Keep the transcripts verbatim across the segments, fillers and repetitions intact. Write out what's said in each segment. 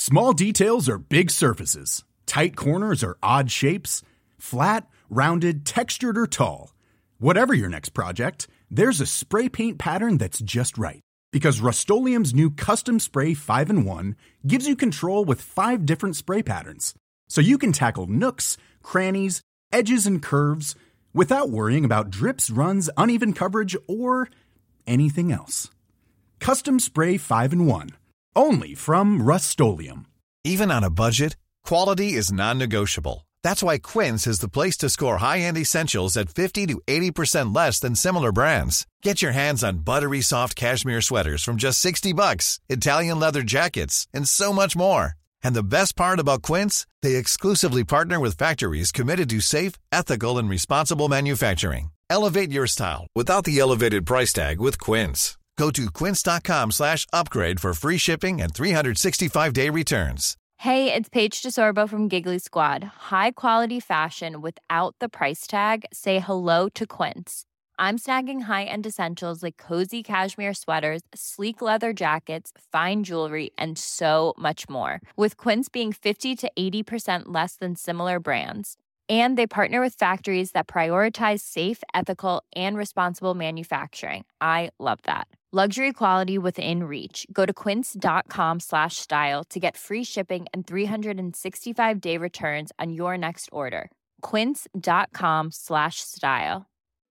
Small details are big surfaces. Tight corners are odd shapes. Flat, rounded, textured, or tall. Whatever your next project, there's a spray paint pattern that's just right. Because Rust-Oleum's new Custom Spray five in one gives you control with five different spray patterns. So you can tackle nooks, crannies, edges, and curves without worrying about drips, runs, uneven coverage, or anything else. Custom Spray five in one. Only from Rust-Oleum. Even on a budget, quality is non-negotiable. That's why Quince is the place to score high-end essentials at fifty to eighty percent less than similar brands. Get your hands on buttery soft cashmere sweaters from just sixty bucks, Italian leather jackets, and so much more. And the best part about Quince, they exclusively partner with factories committed to safe, ethical, and responsible manufacturing. Elevate your style without the elevated price tag with Quince. Go to quince.com slash upgrade for free shipping and three sixty-five day returns. Hey, it's Paige DeSorbo from Giggly Squad. High quality fashion without the price tag. Say hello to Quince. I'm snagging high-end essentials like cozy cashmere sweaters, sleek leather jackets, fine jewelry, and so much more. With Quince being fifty to eighty percent less than similar brands. And they partner with factories that prioritize safe, ethical, and responsible manufacturing. I love that. Luxury quality within reach. Go to quince.com slash style to get free shipping and three sixty-five day returns on your next order. Quince.com slash style.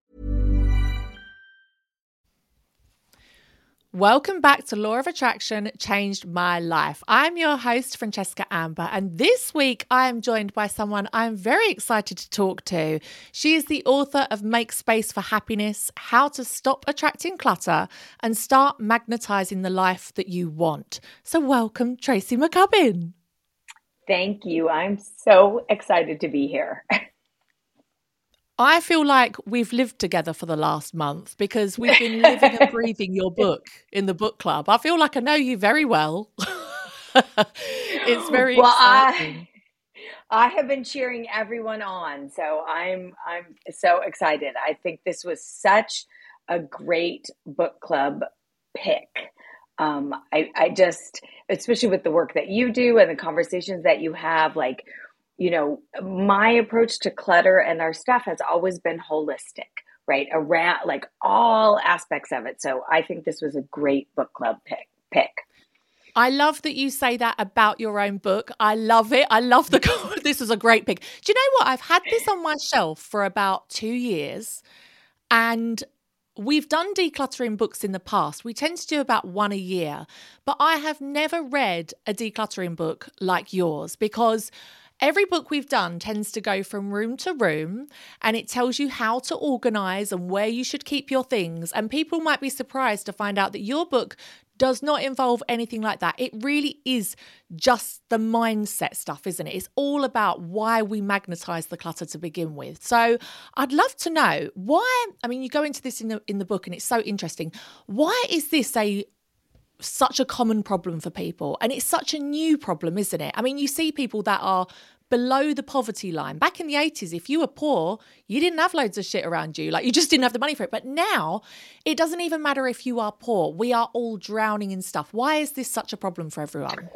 Welcome back to Law of Attraction Changed My Life. I'm your host, Francesca Amber, and this week I am joined by someone I'm very excited to talk to. She is the author of Make Space for Happiness, How to Stop Attracting Clutter and Start Magnetizing the Life That You Want. So welcome, Tracy McCubbin. Thank you. I'm so excited to be here. I feel like we've lived together for the last month because we've been living and breathing your book in the book club. I feel like I know you very well. It's very well, exciting. I, I have been cheering everyone on, so I'm I'm so excited. I think this was such a great book club pick. Um, I, I just, especially with the work that you do and the conversations that you have, like, you know, my approach to clutter and our stuff has always been holistic, right? Around like all aspects of it. So I think this was a great book club pick. pick. I love that you say that about your own book. I love it. I love the, this was a great pick. Do you know what? I've had this on my shelf for about two years and we've done decluttering books in the past. We tend to do about one a year, but I have never read a decluttering book like yours because every book we've done tends to go from room to room and it tells you how to organize and where you should keep your things. And people might be surprised to find out that your book does not involve anything like that. It really is just the mindset stuff, isn't it? It's all about why we magnetize the clutter to begin with. So I'd love to know why, I mean, you go into this in the in the book and it's so interesting. Why is this a such a common problem for people? And it's such a new problem, isn't it? I mean, you see people that are below the poverty line. Back in the eighties, if you were poor, you didn't have loads of shit around you. Like, you just didn't have the money for it. But now, it doesn't even matter if you are poor. We are all drowning in stuff. Why is this such a problem for everyone?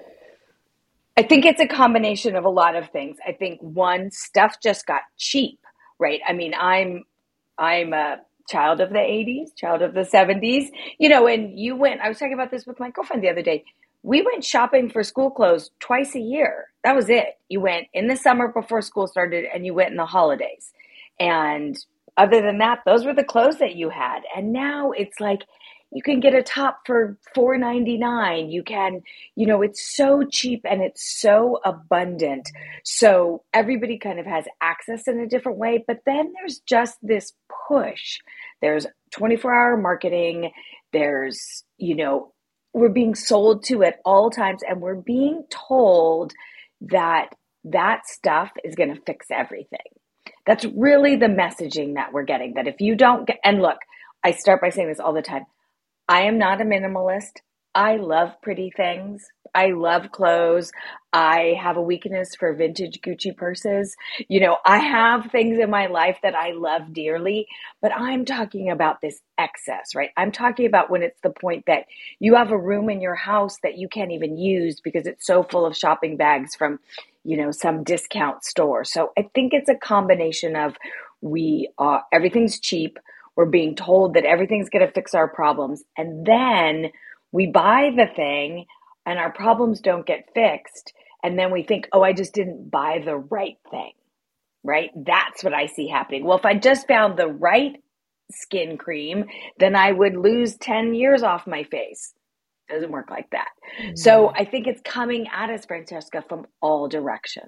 I think it's a combination of a lot of things. I think one, stuff just got cheap, right? I mean, I'm I'm a child of the eighties, child of the seventies, you know, and you went, I was talking about this with my girlfriend the other day. We went shopping for school clothes twice a year. That was it. You went in the summer before school started and you went in the holidays. And other than that, those were the clothes that you had. And now it's like, you can get a top for four ninety-nine. You can, you know, it's so cheap and it's so abundant. So everybody kind of has access in a different way. But then there's just this push. There's twenty-four hour marketing. There's, you know, we're being sold to at all times. And we're being told that that stuff is going to fix everything. That's really the messaging that we're getting. That if you don't get, and look, I start by saying this all the time. I am not a minimalist. I love pretty things. I love clothes. I have a weakness for vintage Gucci purses. You know, I have things in my life that I love dearly, but I'm talking about this excess, right? I'm talking about when it's the point that you have a room in your house that you can't even use because it's so full of shopping bags from, you know, some discount store. So I think it's a combination of we uh, everything's cheap. We're being told that everything's going to fix our problems. And then we buy the thing and our problems don't get fixed. And then we think, oh, I just didn't buy the right thing, right? That's what I see happening. Well, if I just found the right skin cream, then I would lose ten years off my face. Doesn't work like that. Mm-hmm. So I think it's coming at us, Francesca, from all directions.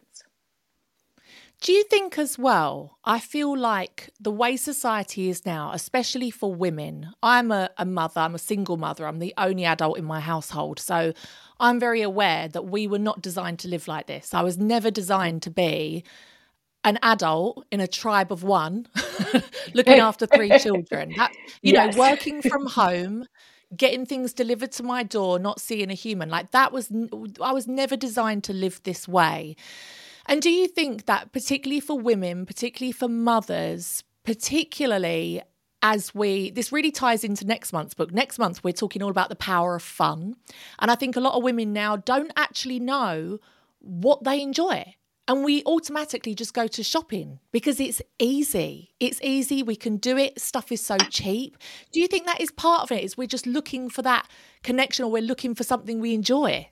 Do you think as well, I feel like the way society is now, especially for women, I'm a, a mother, I'm a single mother, I'm the only adult in my household. So I'm very aware that we were not designed to live like this. I was never designed to be an adult in a tribe of one, looking after three children. That, you yes. know, working from home, getting things delivered to my door, not seeing a human. Like that was, I was never designed to live this way. And do you think that particularly for women, particularly for mothers, particularly as we, this really ties into next month's book. Next month, we're talking all about the power of fun. And I think a lot of women now don't actually know what they enjoy. And we automatically just go to shopping because it's easy. It's easy. We can do it. Stuff is so cheap. Do you think that is part of it? Is we're just looking for that connection, or we're looking for something we enjoy?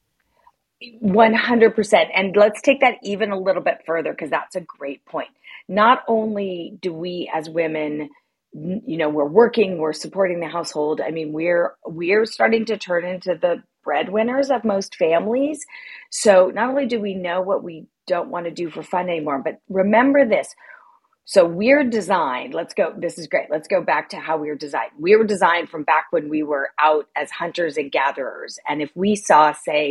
one hundred percent. And let's take that even a little bit further, because that's a great point. Not only do we as women, you know, we're working, we're supporting the household. I mean, we're, we're starting to turn into the breadwinners of most families. So not only do we know what we don't want to do for fun anymore, but remember this. So we're designed, let's go, this is great. Let's go back to how we were designed. We were designed from back when we were out as hunters and gatherers. And if we saw, say,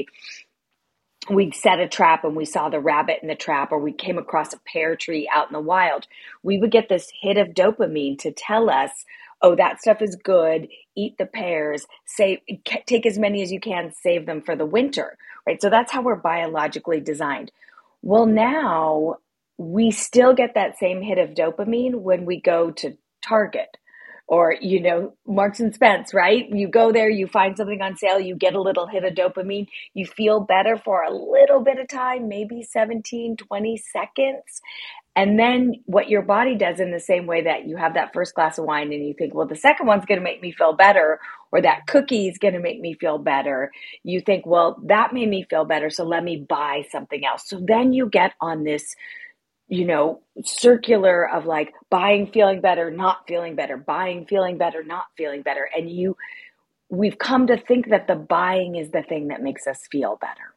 we'd set a trap and we saw the rabbit in the trap, or we came across a pear tree out in the wild, we would get this hit of dopamine to tell us, oh, that stuff is good, eat the pears, save, take as many as you can, save them for the winter, right? So that's how we're biologically designed. Well, now we still get that same hit of dopamine when we go to Target or, you know, Marks and Spence, right? You go there, you find something on sale, you get a little hit of dopamine, you feel better for a little bit of time, maybe seventeen, twenty seconds. And then what your body does, in the same way that you have that first glass of wine and you think, well, the second one's going to make me feel better, or that cookie is going to make me feel better. You think, well, that made me feel better, so let me buy something else. So then you get on this, you know, circular of like buying, feeling better, not feeling better, buying, feeling better, not feeling better. And you, we've come to think that the buying is the thing that makes us feel better.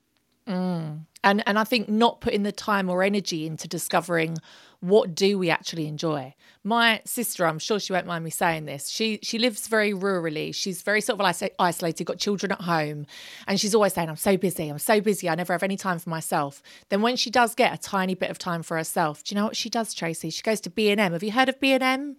Mm. And and I think not putting the time or energy into discovering what do we actually enjoy. My sister, I'm sure she won't mind me saying this, she she lives very rurally. She's very sort of isolated, got children at home. And she's always saying, I'm so busy, I'm so busy, I never have any time for myself. Then when she does get a tiny bit of time for herself, do you know what she does, Tracy? She goes to B and M. Have you heard of B and M?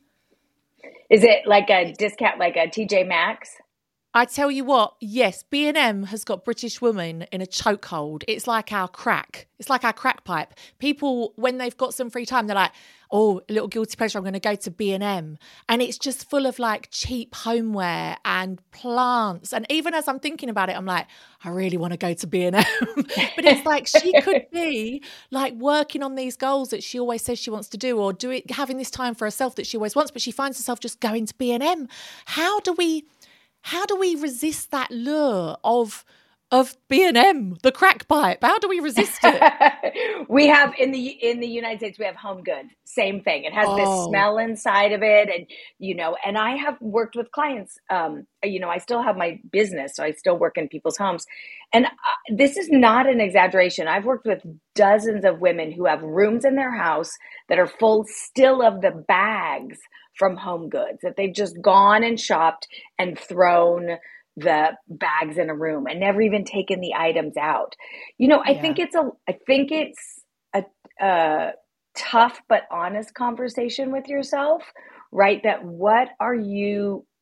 Is it like a discount, like a T J Maxx? I tell you what, yes, B and M has got British women in a chokehold. It's like our crack. It's like our crack pipe. People, when they've got some free time, they're like, oh, a little guilty pleasure, I'm going to go to B and M. And it's just full of like cheap homeware and plants. And even as I'm thinking about it, I'm like, I really want to go to B and M. But it's like she could be like working on these goals that she always says she wants to do, or do it, having this time for herself that she always wants, but she finds herself just going to B and M. How do we... How do we resist that lure of of B and M, the crack pipe? How do we resist it? We have in the in the United States, we have Home Goods. Same thing. It has oh. this smell inside of it, and you know. And I have worked with clients. Um, you know, I still have my business, so I still work in people's homes. And uh, this is not an exaggeration. I've worked with dozens of women who have rooms in their house that are full still of the bags from Home Goods, that they've just gone and shopped and thrown the bags in a room and never even taken the items out. You know, I yeah. think it's a, I think it's a, a tough but honest conversation with yourself, right? That what are you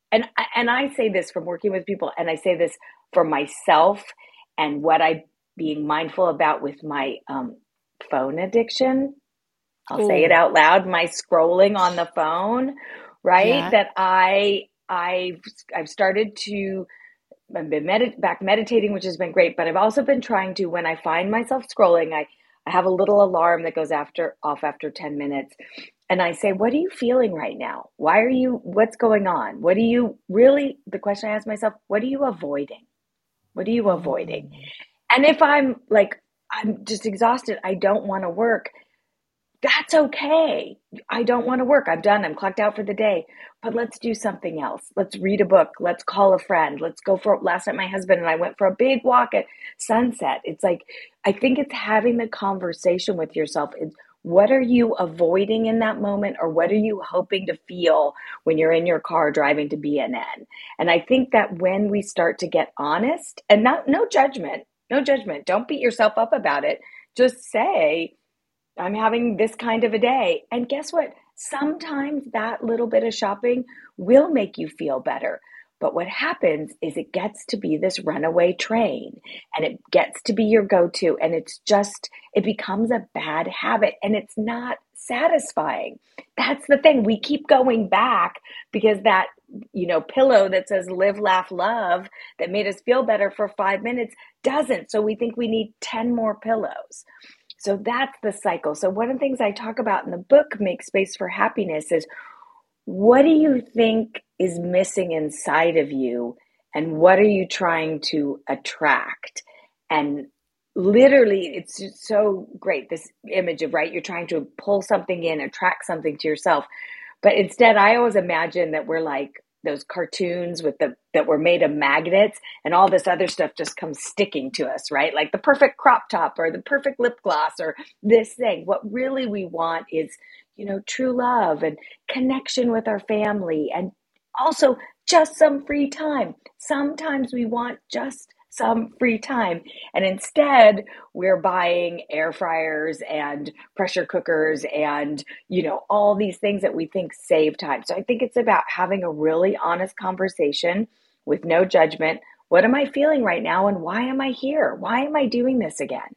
and, and I say this from working with people, and I say this for myself and what I'm being mindful about with my um, phone addiction. I'll Ooh. say it out loud, my scrolling on the phone, right? Yeah. That I, I've, I've started to, I've been med- back meditating, which has been great, but I've also been trying to, when I find myself scrolling, I, I have a little alarm that goes after off after ten minutes. And I say, what are you feeling right now? Why are you, what's going on? What are you really, the question I ask myself, what are you avoiding? What are you avoiding? And if I'm like, I'm just exhausted, I don't want to work, that's okay. I don't want to work. I'm done. I'm clocked out for the day. But let's do something else. Let's read a book. Let's call a friend. Let's go for, last night my husband and I went for a big walk at sunset. It's like, I think it's having the conversation with yourself. It's, what are you avoiding in that moment, or what are you hoping to feel when you're in your car driving to B N N? And I think that when we start to get honest, and not, no judgment, no judgment, don't beat yourself up about it. Just say, I'm having this kind of a day. And guess what? Sometimes that little bit of shopping will make you feel better. But what happens is it gets to be this runaway train, and it gets to be your go-to, and it's just, it becomes a bad habit, and it's not satisfying. That's the thing. We keep going back because that, you know, pillow that says live, laugh, love that made us feel better for five minutes doesn't. So we think we need ten more pillows. So that's the cycle. So one of the things I talk about in the book, Make Space for Happiness, is what do you think is missing inside of you, and what are you trying to attract? And literally, it's just so great, this image of, right, you're trying to pull something in, attract something to yourself. But instead, I always imagine that we're like those cartoons with the that were made of magnets, and all this other stuff just comes sticking to us, right? Like the perfect crop top or the perfect lip gloss or this thing. What really we want is, you know, true love and connection with our family, and also just some free time. Sometimes we want just some free time, and instead we're buying air fryers and pressure cookers and, you know, all these things that we think save time. So I think it's about having a really honest conversation with no judgment. What am I feeling right now, and why am I here? Why am I doing this again?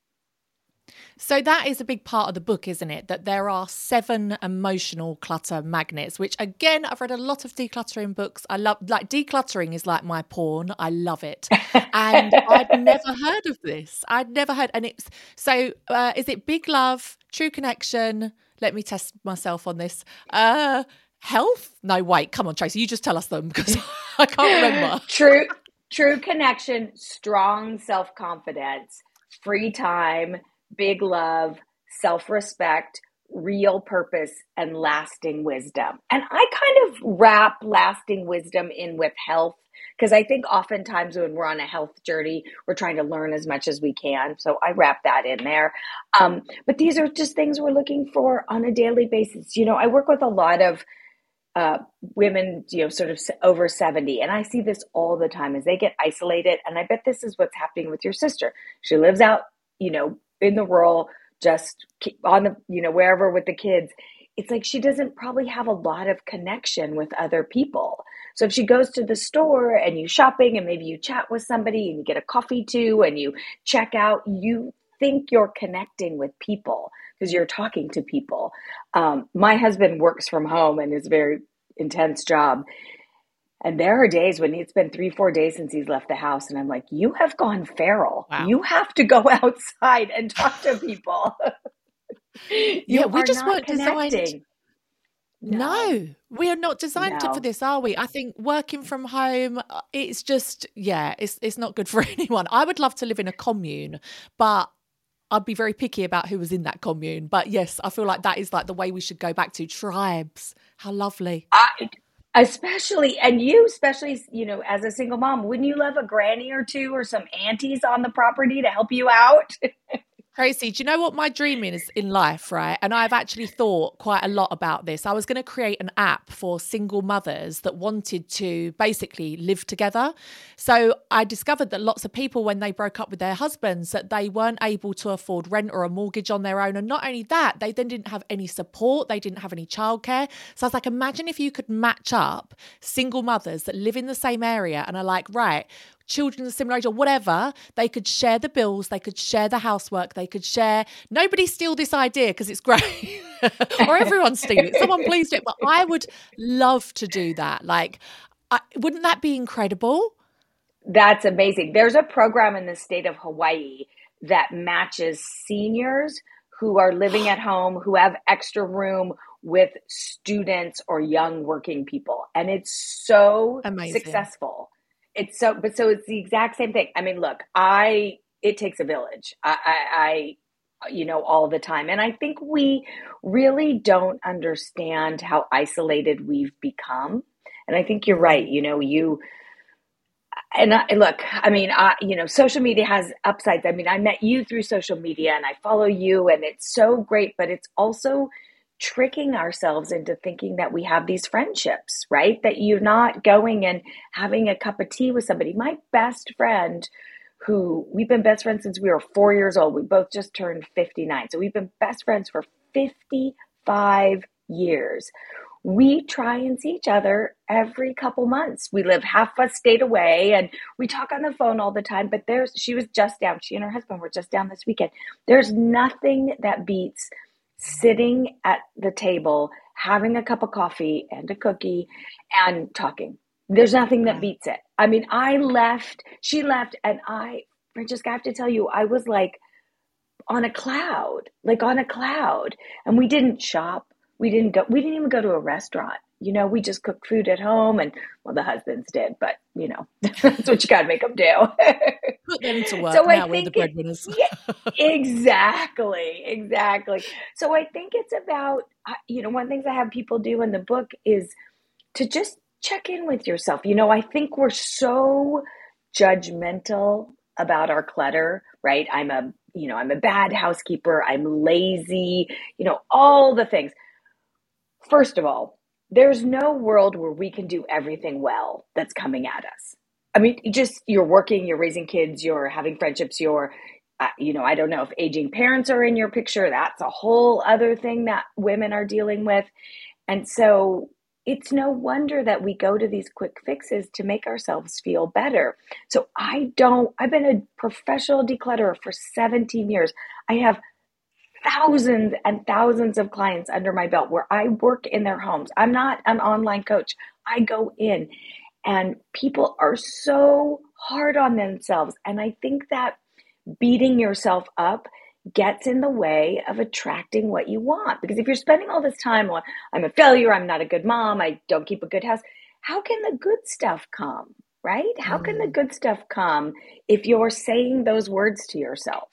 So that is a big part of the book, isn't it? That there are seven emotional clutter magnets, which again, I've read a lot of decluttering books. I love, like, decluttering is like my porn. I love it. And I'd never heard of this. I'd never heard. And it's, so uh, is it Big Love, True Connection? Let me test myself on this. Uh, health? No, wait, come on, Tracy, you just tell us them because I can't remember. True, True Connection, Strong Self-Confidence, Free Time, Big Love, Self-Respect, Real Purpose, and Lasting Wisdom. And I kind of wrap Lasting Wisdom in with health, because I think oftentimes when we're on a health journey, we're trying to learn as much as we can. So I wrap that in there. Um, but these are just things we're looking for on a daily basis. You know, I work with a lot of uh, women, you know, sort of over seventy, and I see this all the time as they get isolated. And I bet this is what's happening with your sister. She lives out, you know, in the rural, just on the, you know, wherever with the kids. It's like she doesn't probably have a lot of connection with other people. So if she goes to the store and you shopping and maybe you chat with somebody and you get a coffee too and you check out, you think you're connecting with people because you're talking to people. Um, my husband works from home and is a very intense job. And there are days when it's been three, four days since he's left the house. And I'm like, you have gone feral. Wow. You have to go outside and talk to people. Yeah, we just weren't designed. No. no, we are not designed no. for this, are we? I think working from home, it's just, yeah, it's it's not good for anyone. I would love to live in a commune, but I'd be very picky about who was in that commune. But yes, I feel like that is like the way we should go back to. Tribes. How lovely. I, especially, and you especially, you know, as a single mom, wouldn't you love a granny or two or some aunties on the property to help you out? Tracy, do you know what my dream is in life, right? And I've actually thought quite a lot about this. I was going to create an app for single mothers that wanted to basically live together. So I discovered that lots of people, when they broke up with their husbands, that they weren't able to afford rent or a mortgage on their own. And not only that, they then didn't have any support. They didn't have any childcare. So I was like, imagine if you could match up single mothers that live in the same area and are like, right, children of similar age or whatever, they could share the bills, they could share the housework, they could share. Nobody steal this idea because it's great. Or everyone steal it. Someone please do it. But I would love to do that. Like, I, wouldn't that be incredible? That's amazing. There's a program in the state of Hawaii that matches seniors who are living at home, who have extra room, with students or young working people. And it's so amazing. Successful. It's so, but so it's the exact same thing. I mean, look, I, it takes a village. I, I, I, you know, all the time. And I think we really don't understand how isolated we've become. And I think you're right. You know, you, and I, look, I mean, I, you know, social media has upsides. I mean, I met you through social media and I follow you and it's so great, but it's also tricking ourselves into thinking that we have these friendships, right? That you're not going and having a cup of tea with somebody. My best friend, who we've been best friends since we were four years old. We both just turned fifty-nine. So we've been best friends for fifty-five years. We try and see each other every couple months. We live half a state away and we talk on the phone all the time, but there's, she was just down. She and her husband were just down this weekend. There's nothing that beats sitting at the table, having a cup of coffee and a cookie and talking. There's nothing that beats it. I mean, I left, she left, and I, Francesca, I have to tell you, I was like on a cloud, like on a cloud. And we didn't shop. We didn't go, we didn't even go to a restaurant. You know, we just cooked food at home and, well, the husbands did, but you know, that's what you got to make them do. Put them to work so now, I we're the think breadwinners. It, yeah, exactly, exactly. So I think it's about, you know, one of the things I have people do in the book is to just check in with yourself. You know, I think we're so judgmental about our clutter, right? I'm a, you know, I'm a bad housekeeper. I'm lazy, you know, all the things. First of all, there's no world where we can do everything well that's coming at us. I mean, just you're working, you're raising kids, you're having friendships, you're, uh, you know, I don't know if aging parents are in your picture. That's a whole other thing that women are dealing with. And so it's no wonder that we go to these quick fixes to make ourselves feel better. So I don't, I've been a professional declutterer for seventeen years. I have thousands and thousands of clients under my belt where I work in their homes. I'm not an online coach. I go in and people are so hard on themselves. And I think that beating yourself up gets in the way of attracting what you want. Because if you're spending all this time on, I'm a failure, I'm not a good mom, I don't keep a good house, how can the good stuff come, right? How can the good stuff come if you're saying those words to yourself?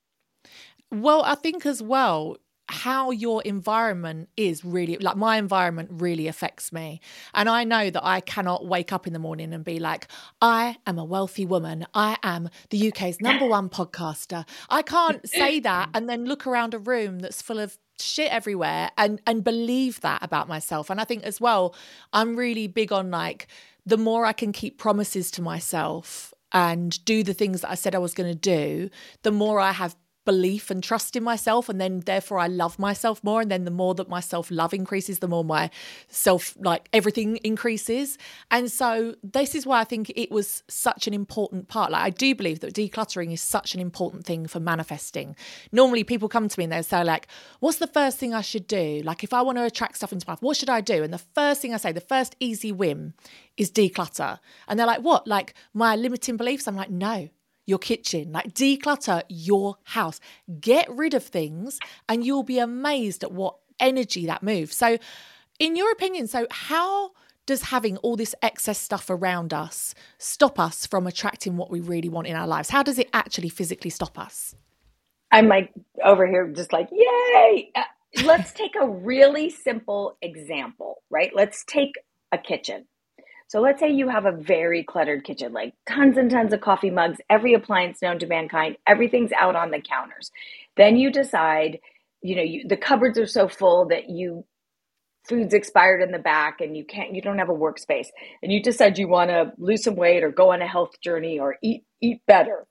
Well, I think as well, how your environment is really, like my environment really affects me. And I know that I cannot wake up in the morning and be like, I am a wealthy woman. I am the U K's number one podcaster. I can't say that and then look around a room that's full of shit everywhere and, and believe that about myself. And I think as well, I'm really big on like, the more I can keep promises to myself and do the things that I said I was going to do, the more I have belief and trust in myself, and then therefore I love myself more, and then the more that my self-love increases, the more my self, like everything increases. And so this is why I think it was such an important part. Like I do believe that decluttering is such an important thing for manifesting. Normally people come to me and they say like, what's the first thing I should do? Like if I want to attract stuff into my life, what should I do? And the first thing I say, the first easy win is declutter. And they're like, what? Like my limiting beliefs? I'm like, no. Your kitchen, like declutter your house, get rid of things, and you'll be amazed at what energy that moves. So in your opinion, so how does having all this excess stuff around us stop us from attracting what we really want in our lives? How does it actually physically stop us? I'm like over here just like, yay. Uh, let's take a really simple example, right? Let's take a kitchen. So let's say you have a very cluttered kitchen, like tons and tons of coffee mugs, every appliance known to mankind, everything's out on the counters. Then you decide, you know, you, the cupboards are so full that you food's expired in the back and you can't, you don't have a workspace, and you decide you want to lose some weight or go on a health journey or eat, eat better.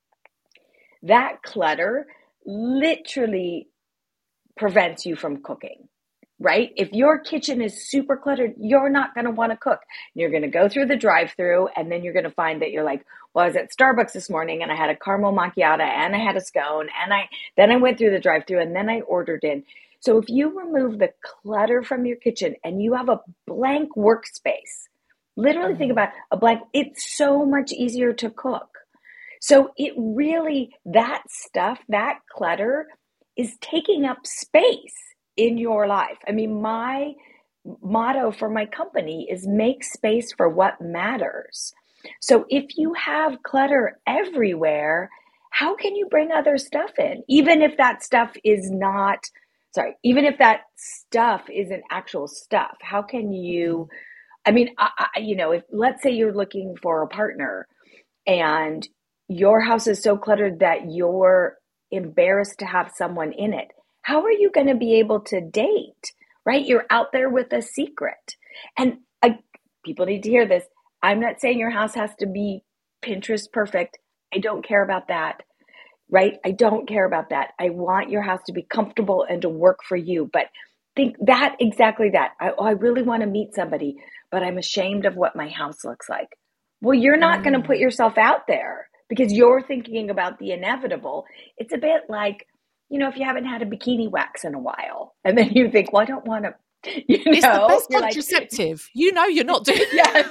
That clutter literally prevents you from cooking, right? If your kitchen is super cluttered, you're not going to want to cook. You're going to go through the drive-through, and then you're going to find that you're like, well, I was at Starbucks this morning and I had a caramel macchiato and I had a scone, and I then I went through the drive-through and then I ordered in. So if you remove the clutter from your kitchen and you have a blank workspace, literally think about a blank, it's so much easier to cook. So it really, that stuff, that clutter is taking up space in your life. I mean, my motto for my company is make space for what matters. So if you have clutter everywhere, how can you bring other stuff in? Even if that stuff is not, sorry, even if that stuff isn't actual stuff, how can you, I mean, I, I, you know, if let's say you're looking for a partner and your house is so cluttered that you're embarrassed to have someone in it, how are you going to be able to date, right? You're out there with a secret. And uh, people need to hear this. I'm not saying your house has to be Pinterest perfect. I don't care about that, right? I don't care about that. I want your house to be comfortable and to work for you. But think that, exactly that. I, oh, I really want to meet somebody, but I'm ashamed of what my house looks like. Well, you're not mm. going to put yourself out there because you're thinking about the inevitable. It's a bit like, you know, if you haven't had a bikini wax in a while, and then you think, well, I don't want to, you know. It's the best contraceptive. Like, you know you're not doing yes.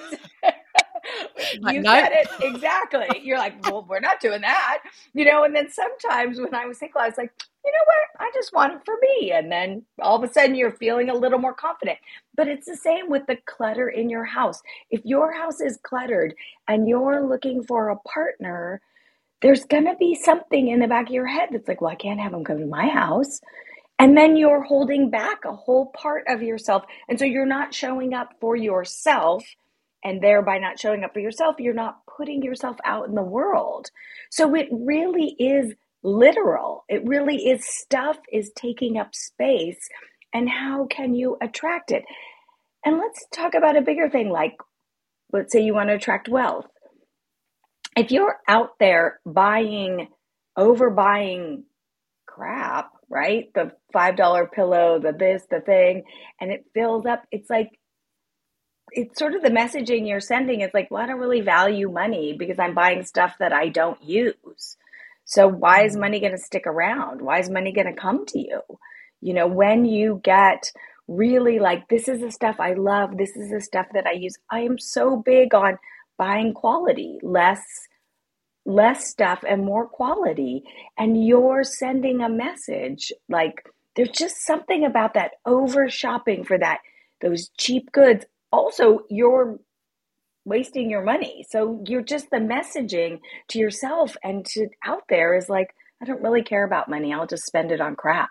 Like, you no. said it exactly. You're like, well, we're not doing that, you know. And then sometimes when I was single, I was like, you know what, I just want it for me. And then all of a sudden you're feeling a little more confident. But it's the same with the clutter in your house. If your house is cluttered and you're looking for a partner, there's going to be something in the back of your head that's like, well, I can't have them come to my house. And then you're holding back a whole part of yourself. And so you're not showing up for yourself. And thereby not showing up for yourself, you're not putting yourself out in the world. So it really is literal. It really is, stuff is taking up space. And how can you attract it? And let's talk about a bigger thing, like, let's say you want to attract wealth. If you're out there buying, overbuying crap, right? The five dollar pillow, the this, the thing, and it fills up, it's like, it's sort of the messaging you're sending. It's like, well, I don't really value money because I'm buying stuff that I don't use. So why is money going to stick around? Why is money going to come to you? You know, when you get really like, this is the stuff I love, this is the stuff that I use. I am so big on buying quality, less, less stuff and more quality. And you're sending a message. Like, there's just something about that over shopping for that, those cheap goods. Also, you're wasting your money. So you're just, the messaging to yourself and to out there is like, I don't really care about money. I'll just spend it on crap.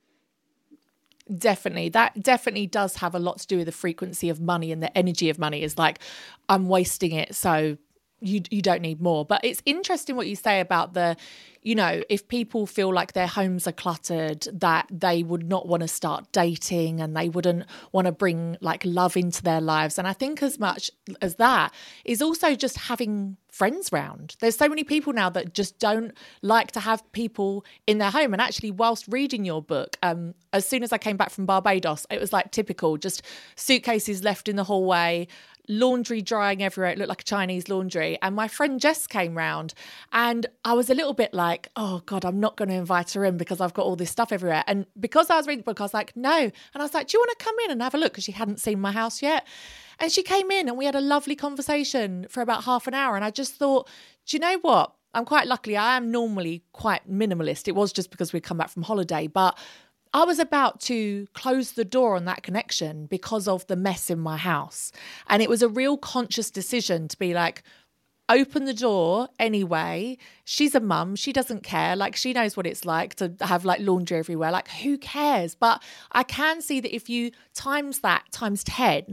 Definitely. That definitely does have a lot to do with the frequency of money, and the energy of money is like, I'm wasting it, so you you don't need more. But it's interesting what you say about the, you know, if people feel like their homes are cluttered, that they would not want to start dating and they wouldn't want to bring like love into their lives. And I think as much as that is also just having friends round. There's so many people now that just don't like to have people in their home. And actually, whilst reading your book, um, as soon as I came back from Barbados, it was like typical, just suitcases left in the hallway, laundry drying everywhere. It looked like a Chinese laundry. And my friend Jess came round and I was a little bit like, oh God, I'm not going to invite her in because I've got all this stuff everywhere. And because I was reading the book, I was like, no. And I was like, do you want to come in and have a look? Because she hadn't seen my house yet. And she came in and we had a lovely conversation for about half an hour. And I just thought, do you know what? I'm quite lucky. I am normally quite minimalist. It was just because we'd come back from holiday, but I was about to close the door on that connection because of the mess in my house. And it was a real conscious decision to be like, open the door anyway. She's a mum. She doesn't care. Like, she knows what it's like to have like laundry everywhere. Like, who cares? But I can see that if you times that times ten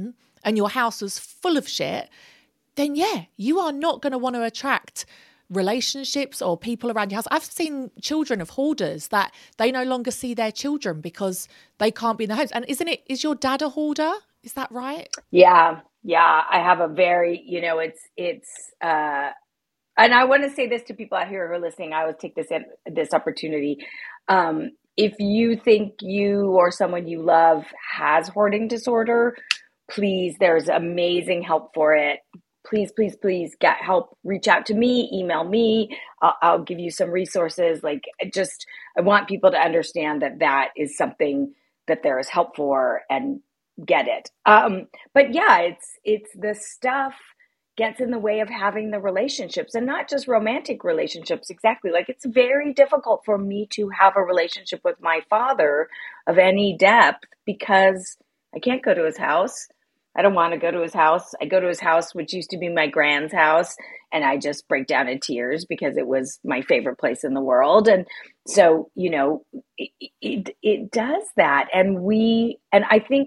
and your house was full of shit, then yeah, you are not going to want to attract relationships or people around your house. I've seen children of hoarders that they no longer see their children because they can't be in their homes. And isn't it, is your dad a hoarder? Is that right? Yeah. Yeah. I have a very, you know, it's, it's, uh, and I want to say this to people out here who are listening. I always take this, this opportunity. Um, if you think you or someone you love has hoarding disorder, please, there's amazing help for it. Please, please, please get help. Reach out to me, email me. I'll, I'll give you some resources. Like, just, I want people to understand that that is something that there is help for, and get it. Um, but yeah, it's, it's the stuff gets in the way of having the relationships, and not just romantic relationships. Exactly. Like, it's very difficult for me to have a relationship with my father of any depth because I can't go to his house. I don't want to go to his house. I go to his house, which used to be my grand's house, and I just break down in tears because it was my favorite place in the world. And so, you know, it, it, it does that. And we, and I think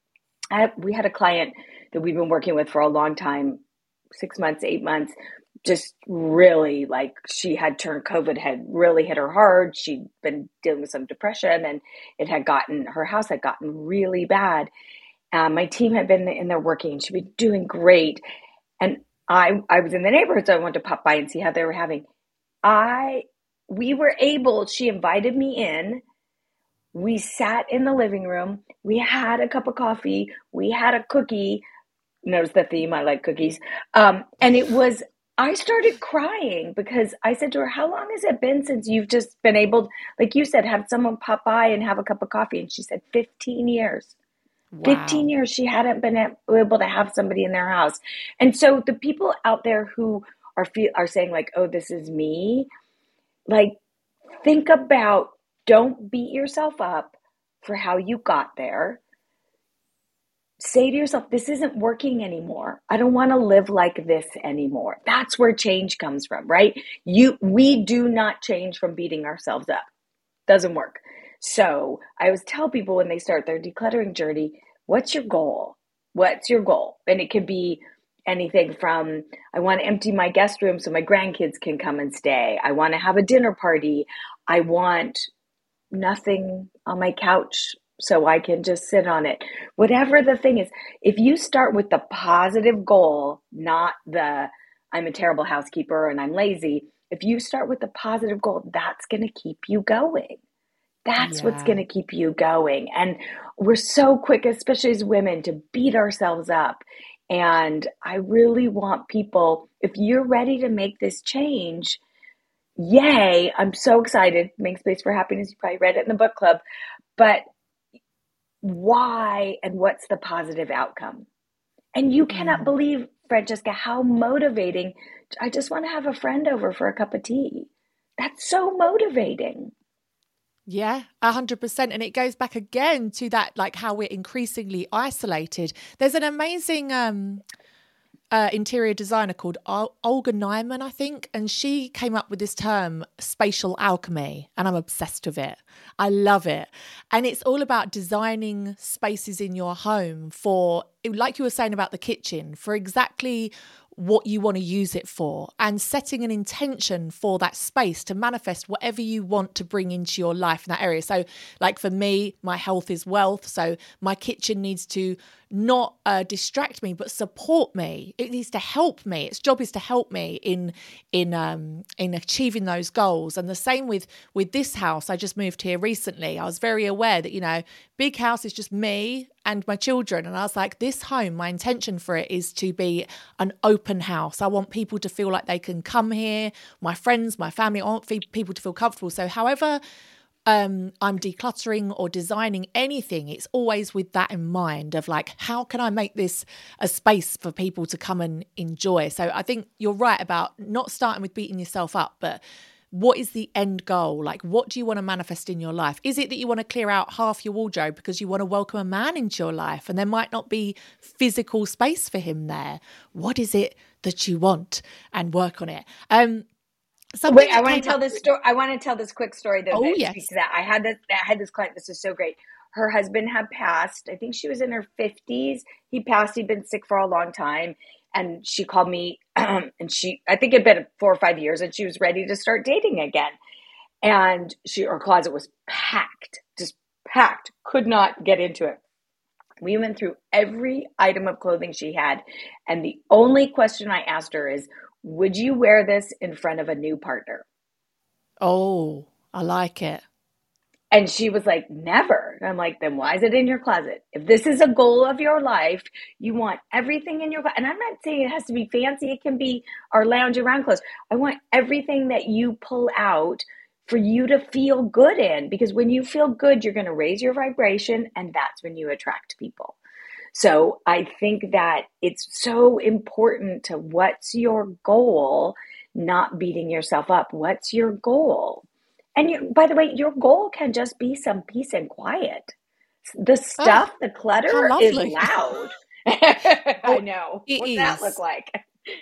I, we had a client that we've been working with for a long time, six months, eight months, just really like she had turned, COVID had really hit her hard. She'd been dealing with some depression, and it had gotten, her house had gotten really bad. Um, my team had been in there working, and she'd been doing great. And I, I was in the neighborhood, so I wanted to pop by and see how they were having. I, we were able, she invited me in. We sat in the living room. We had a cup of coffee. We had a cookie. Notice the theme, I like cookies. Um, and it was, I started crying because I said to her, how long has it been since you've just been able, like you said, have someone pop by and have a cup of coffee? And she said, fifteen years. Wow. fifteen years she hadn't been able to have somebody in their house. And so the people out there who are feel, are saying like, oh, this is me, like, think about, don't beat yourself up for how you got there. Say to yourself, this isn't working anymore. I don't want to live like this anymore. That's where change comes from, right? You, we do not change from beating ourselves up. Doesn't work. So I always tell people when they start their decluttering journey, what's your goal? What's your goal? And it could be anything from, I want to empty my guest room so my grandkids can come and stay. I want to have a dinner party. I want nothing on my couch so I can just sit on it. Whatever the thing is, if you start with the positive goal, not the, I'm a terrible housekeeper and I'm lazy. If you start with the positive goal, that's going to keep you going. That's yeah. what's going to keep you going. And we're so quick, especially as women, to beat ourselves up. And I really want people, if you're ready to make this change, yay, I'm so excited. Make Space for Happiness. You probably read it in the book club. But why and what's the positive outcome? And you cannot believe, Francesca, how motivating. I just want to have a friend over for a cup of tea. That's so motivating. Yeah, a hundred percent. And it goes back again to that, like how we're increasingly isolated. There's an amazing um, uh, interior designer called Ol- Olga Nyman, I think. And she came up with this term, spatial alchemy. And I'm obsessed with it. I love it. And it's all about designing spaces in your home for, like you were saying about the kitchen, for exactly what you want to use it for, and setting an intention for that space to manifest whatever you want to bring into your life in that area. So like for me, my health is wealth. So my kitchen needs to not uh, distract me, but support me. It needs to help me. Its job is to help me in in um, in achieving those goals. And the same with with this house. I just moved here recently. I was very aware that, you know, big house is just me and my children. And I was like, this home, my intention for it is to be an open house. I want people to feel like they can come here, my friends, my family. I want people to feel comfortable. So however um, I'm decluttering or designing anything, it's always with that in mind of like, how can I make this a space for people to come and enjoy? So I think you're right about not starting with beating yourself up, but what is the end goal? Like, what do you want to manifest in your life? Is it that you want to clear out half your wardrobe because you want to welcome a man into your life and there might not be physical space for him there? What is it that you want? And work on it. Um, Wait, I want to tell this story. I want to tell this quick story though. Oh, that yes. speaks to that. I had this, I had this client. This is so great. her husband had passed. I think she was in her fifties. He passed. He'd been sick for a long time. And she called me and she, I think it'd been four or five years and she was ready to start dating again. And she, her closet was packed, just packed, could not get into it. We went through every item of clothing she had. And the only question I asked her is, would you wear this in front of a new partner? Oh, I like it. And she was like, never. And I'm like, then why is it in your closet? If this is a goal of your life, you want everything in your closet. And I'm not saying it has to be fancy. It can be our lounge around clothes. I want everything that you pull out for you to feel good in, because when you feel good, you're going to raise your vibration, and that's when you attract people. So I think that it's so important to what's your goal, not beating yourself up. What's your goal? And you, by the way, your goal can just be some peace and quiet. The stuff, oh, the clutter is loud. I know. It What's is. that look like?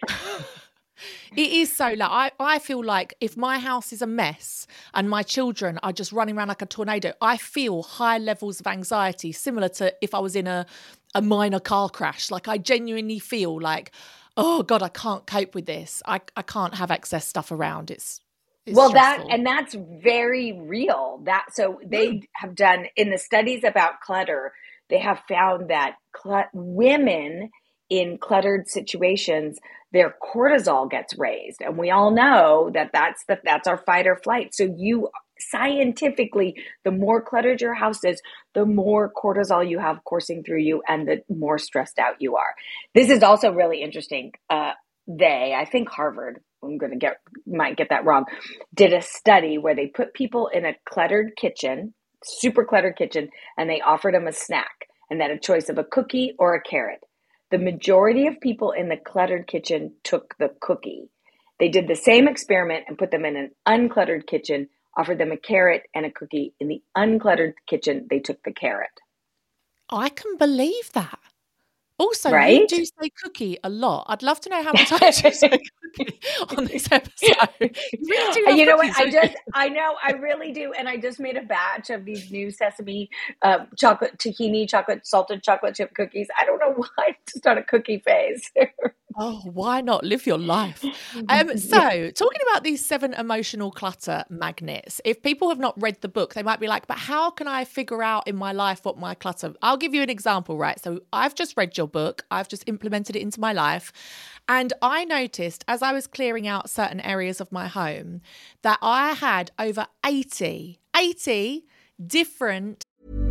It is so loud. I, I feel like if my house is a mess and my children are just running around like a tornado, I feel high levels of anxiety, similar to if I was in a, a minor car crash. Like I genuinely feel like, oh God, I can't cope with this. I, I can't have excess stuff around. It's It's well, stressful. that, and that's very real. That, so they mm. have done in the studies about clutter, they have found that cl- women in cluttered situations, their cortisol gets raised. And we all know that that's the, that's our fight or flight. So you scientifically, the more cluttered your house is, the more cortisol you have coursing through you and the more stressed out you are. This is also really interesting. Uh, they, I think Harvard, I'm going to get, might get that wrong, did a study where they put people in a cluttered kitchen, super cluttered kitchen, and they offered them a snack and then a choice of a cookie or a carrot. The majority of people in the cluttered kitchen took the cookie. They did the same experiment and put them in an uncluttered kitchen, offered them a carrot and a cookie. In the uncluttered kitchen, they took the carrot. I can believe that. Also, right? You do say cookie a lot. I'd love to know how many times you say cookie on this episode. You really do love You know cookies, what? I just, I know, I really do. And I just made a batch of these new sesame uh, chocolate, tahini chocolate, salted chocolate chip cookies. I don't know why, I'm just on a cookie phase. Oh, why not live your life? Um, so, talking about these seven emotional clutter magnets, if people have not read the book, they might be like, but how can I figure out in my life what my clutter? I'll give you an example, right? So I've just read your book. I've just implemented it into my life. And I noticed as I was clearing out certain areas of my home that I had over eighty, eighty different.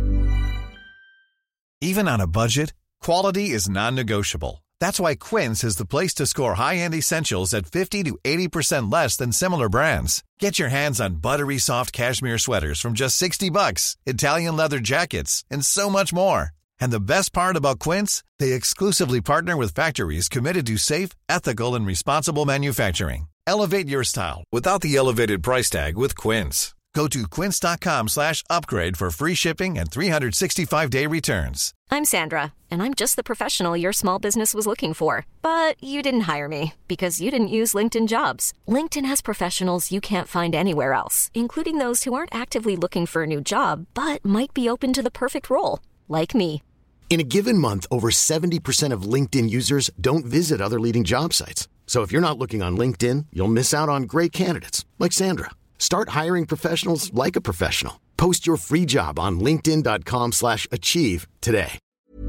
Even on a budget, quality is non-negotiable. That's why Quince is the place to score high-end essentials at fifty to eighty percent less than similar brands. Get your hands on buttery soft cashmere sweaters from just sixty bucks, Italian leather jackets, and so much more. And the best part about Quince, they exclusively partner with factories committed to safe, ethical, and responsible manufacturing. Elevate your style without the elevated price tag with Quince. Go to quince.com slash upgrade for free shipping and three sixty-five day returns. I'm Sandra, and I'm just the professional your small business was looking for. But you didn't hire me because you didn't use LinkedIn Jobs. LinkedIn has professionals you can't find anywhere else, including those who aren't actively looking for a new job, but might be open to the perfect role, like me. In a given month, over seventy percent of LinkedIn users don't visit other leading job sites. So if you're not looking on LinkedIn, you'll miss out on great candidates like Sandra. Start hiring professionals like a professional. Post your free job on linkedin.com slash achieve today.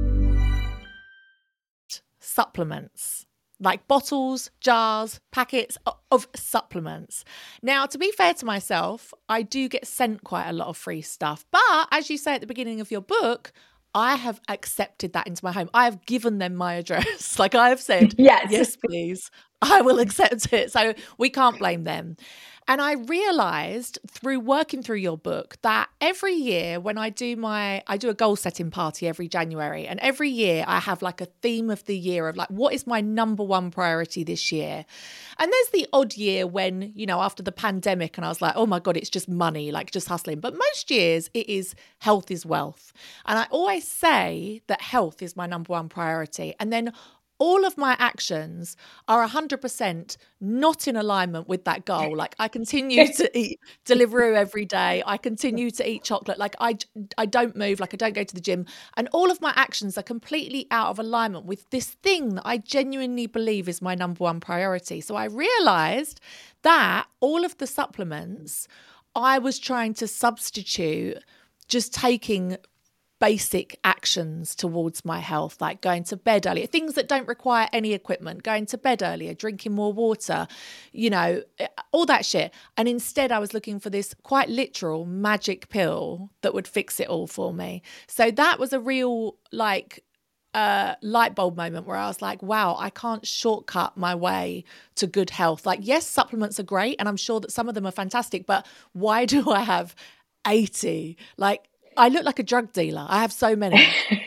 Supplements, like bottles, jars, packets of supplements. Now, to be fair to myself, I do get sent quite a lot of free stuff. But as you say at the beginning of your book, I have accepted that into my home. I have given them my address. Like I have said, yes, yes, please. I will accept it. So we can't blame them. And I realized through working through your book that every year when I do my, I do a goal setting party every January. And every year I have like a theme of the year of like, what is my number one priority this year? And there's the odd year when, you know, after the pandemic and I was like, oh my God, it's just money, like just hustling. But most years it is health is wealth. And I always say that health is my number one priority. And then all of my actions are one hundred percent not in alignment with that goal. Like I continue to eat Deliveroo every day. I continue to eat chocolate. Like I, I don't move, like I don't go to the gym. And all of my actions are completely out of alignment with this thing that I genuinely believe is my number one priority. So I realized that all of the supplements I was trying to substitute just taking basic actions towards my health, like going to bed earlier, things that don't require any equipment, going to bed earlier, drinking more water, you know, all that shit. And instead I was looking for this quite literal magic pill that would fix it all for me. So that was a real like uh, light bulb moment where I was like, wow, I can't shortcut my way to good health. Like, yes, supplements are great. And I'm sure that some of them are fantastic, but why do I have eighty? Like, I look like a drug dealer. I have so many.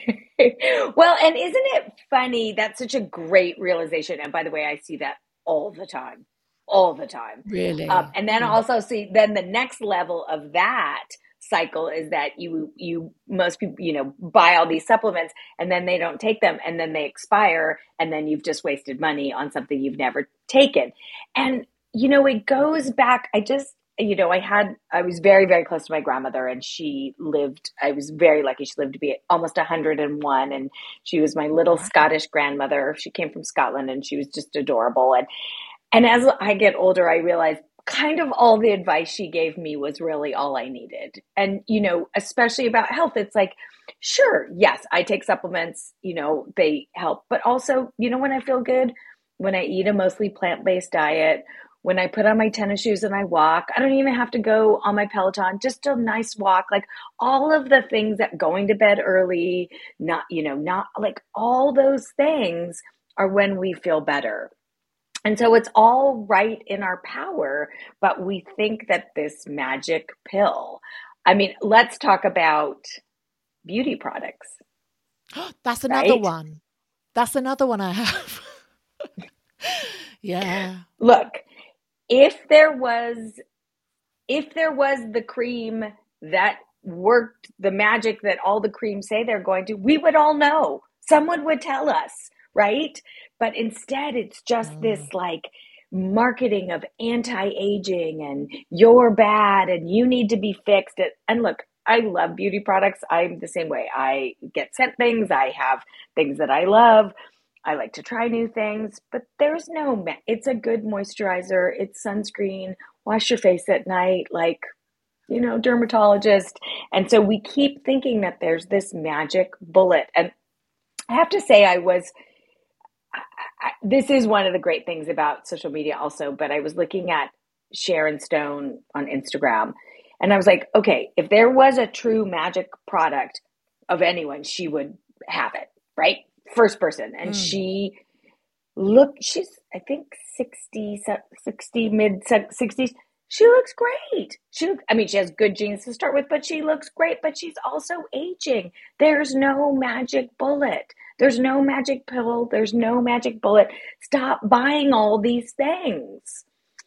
Well, and isn't it funny? That's such a great realization. And by the way, I see that all the time, all the time. Really? Um, and then yeah. also see, then the next level of that cycle is that you, you, most people, you know, buy all these supplements and then they don't take them and then they expire. And then you've just wasted money on something you've never taken. And, you know, it goes back. I just, you know, I had, I was very, very close to my grandmother and she lived, I was very lucky. She lived to be almost one hundred and one. And she was my little Scottish grandmother. She came from Scotland and she was just adorable. And, and as I get older, I realized kind of all the advice she gave me was really all I needed. And, you know, especially about health, it's like, sure, yes, I take supplements, you know, they help, but also, you know, when I feel good, when I eat a mostly plant-based diet, when I put on my tennis shoes and I walk, I don't even have to go on my Peloton, just a nice walk, like all of the things that going to bed early, not, you know, not like all those things are when we feel better. And so it's all right in our power, but we think that this magic pill, I mean, let's talk about beauty products. That's another right? one. That's another one I have. Yeah. Look, if there was, if there was the cream that worked, the magic that all the creams say they're going to, we would all know. Someone would tell us, right? But instead, it's just mm. this like marketing of anti-aging and you're bad and you need to be fixed. And look, I love beauty products. I'm the same way. I get sent things. I have things that I love. I like to try new things, but there's no, it's a good moisturizer. It's sunscreen, wash your face at night, like, you know, dermatologist. And so we keep thinking that there's this magic bullet. And I have to say I was, I, I, this is one of the great things about social media also, but I was looking at Sharon Stone on Instagram and I was like, okay, if there was a true magic product of anyone, she would have it, right? First person. And mm. she look, she's, I think sixty, sixty, mid sixties. She looks great. She, I mean, she has good genes to start with, but she looks great, but she's also aging. There's no magic bullet. There's no magic pill. There's no magic bullet. Stop buying all these things.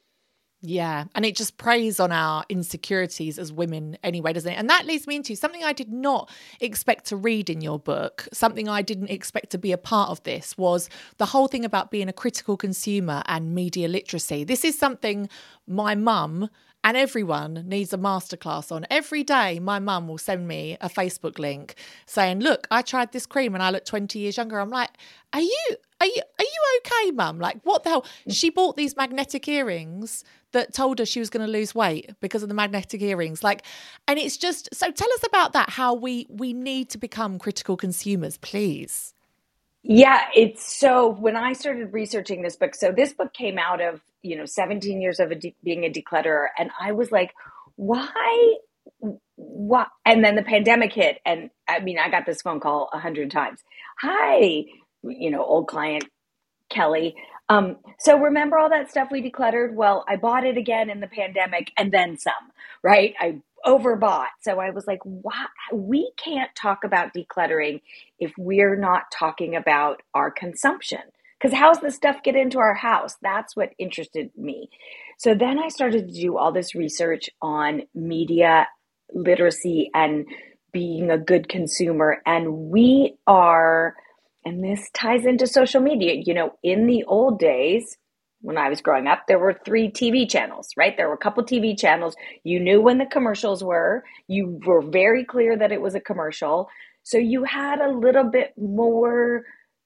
Yeah. And it just preys on our insecurities as women anyway, doesn't it? And that leads me into something I did not expect to read in your book. Something I didn't expect to be a part of this was the whole thing about being a critical consumer and media literacy. This is something my mum and everyone needs a masterclass on. Every day, my mum will send me a Facebook link saying, look, I tried this cream and I look twenty years younger. I'm like, are you, are you, are you okay, mum? Like, what the hell? She bought these magnetic earrings that told her she was going to lose weight because of the magnetic earrings. Like, and it's just, so tell us about that, how we, we need to become critical consumers, please. Yeah, it's so, when I started researching this book, so this book came out of, you know, seventeen years of a de- being a declutterer. And I was like, why, what? And then the pandemic hit. And I mean, I got this phone call a hundred times. Hi, you know, old client, Kelly. Um, so remember all that stuff we decluttered? Well, I bought it again in the pandemic and then some, right? I overbought. So I was like, wow, we can't talk about decluttering if we're not talking about our consumption. Because how's the stuff get into our house? That's what interested me. So then I started to do all this research on media literacy and being a good consumer. And we are and this ties into social media. You know, in the old days, when I was growing up, there were three T V channels, right? There were a couple T V channels. You knew when the commercials were. You were very clear that it was a commercial. So you had a little bit more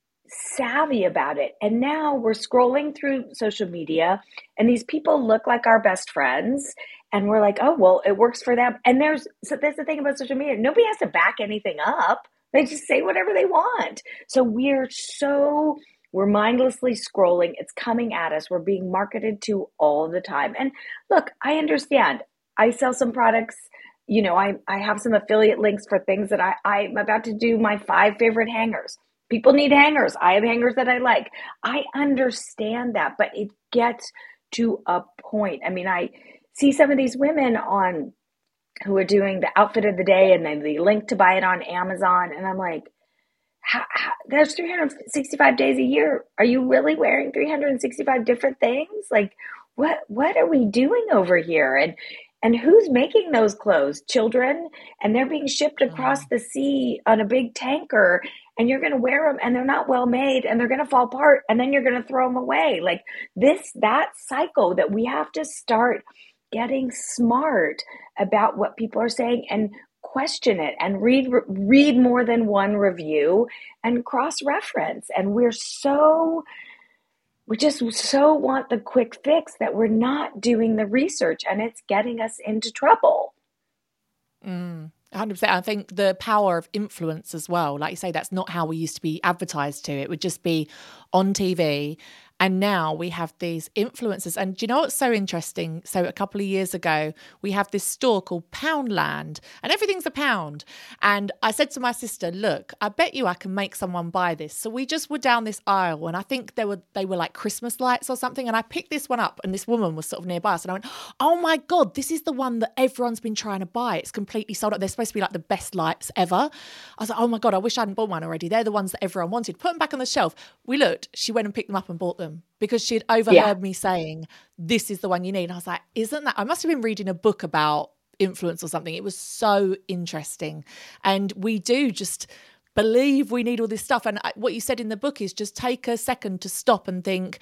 savvy about it. And now we're scrolling through social media and these people look like our best friends. And we're like, oh, well, it works for them. And there's, so that's the thing about social media. Nobody has to back anything up. They just say whatever they want. So we're so, we're mindlessly scrolling. It's coming at us. We're being marketed to all the time. And look, I understand. I sell some products. You know, I, I have some affiliate links for things that I, I'm about to do my five favorite hangers. People need hangers. I have hangers that I like. I understand that, but it gets to a point. I mean, I see some of these women on who are doing the outfit of the day and then the link to buy it on Amazon. And I'm like, how, how, there's three hundred sixty-five days a year. Are you really wearing three hundred sixty-five different things? Like, what, what are we doing over here? And, and who's making those clothes? Children, and they're being shipped across the sea on a big tanker, and you're going to wear them and they're not well made and they're going to fall apart and then you're going to throw them away. Like this, that cycle that we have to start getting smart about what people are saying and question it and read, read more than one review and cross-reference. And we're so, we just so want the quick fix that we're not doing the research, and it's getting us into trouble. Mm. one hundred percent. I think the power of influence as well. Like you say, that's not how we used to be advertised to. It would just be on T V. And now we have these influencers. And do you know what's so interesting? So a couple of years ago, we have this store called Poundland, and everything's a pound. And I said to my sister, look, I bet you I can make someone buy this. So we just were down this aisle, and I think they were they were like Christmas lights or something. And I picked this one up, and this woman was sort of nearby us. And I went, oh my God, this is the one that everyone's been trying to buy. It's completely sold out. They're supposed to be like the best lights ever. I was like, oh my God, I wish I hadn't bought one already. They're the ones that everyone wanted. Put them back on the shelf. We looked, she went and picked them up and bought them, because she'd overheard yeah. me saying, this is the one you need. And I was like, isn't that, I must have been reading a book about influence or something. It was so interesting. And we do just believe we need all this stuff. And what you said in the book is just take a second to stop and think,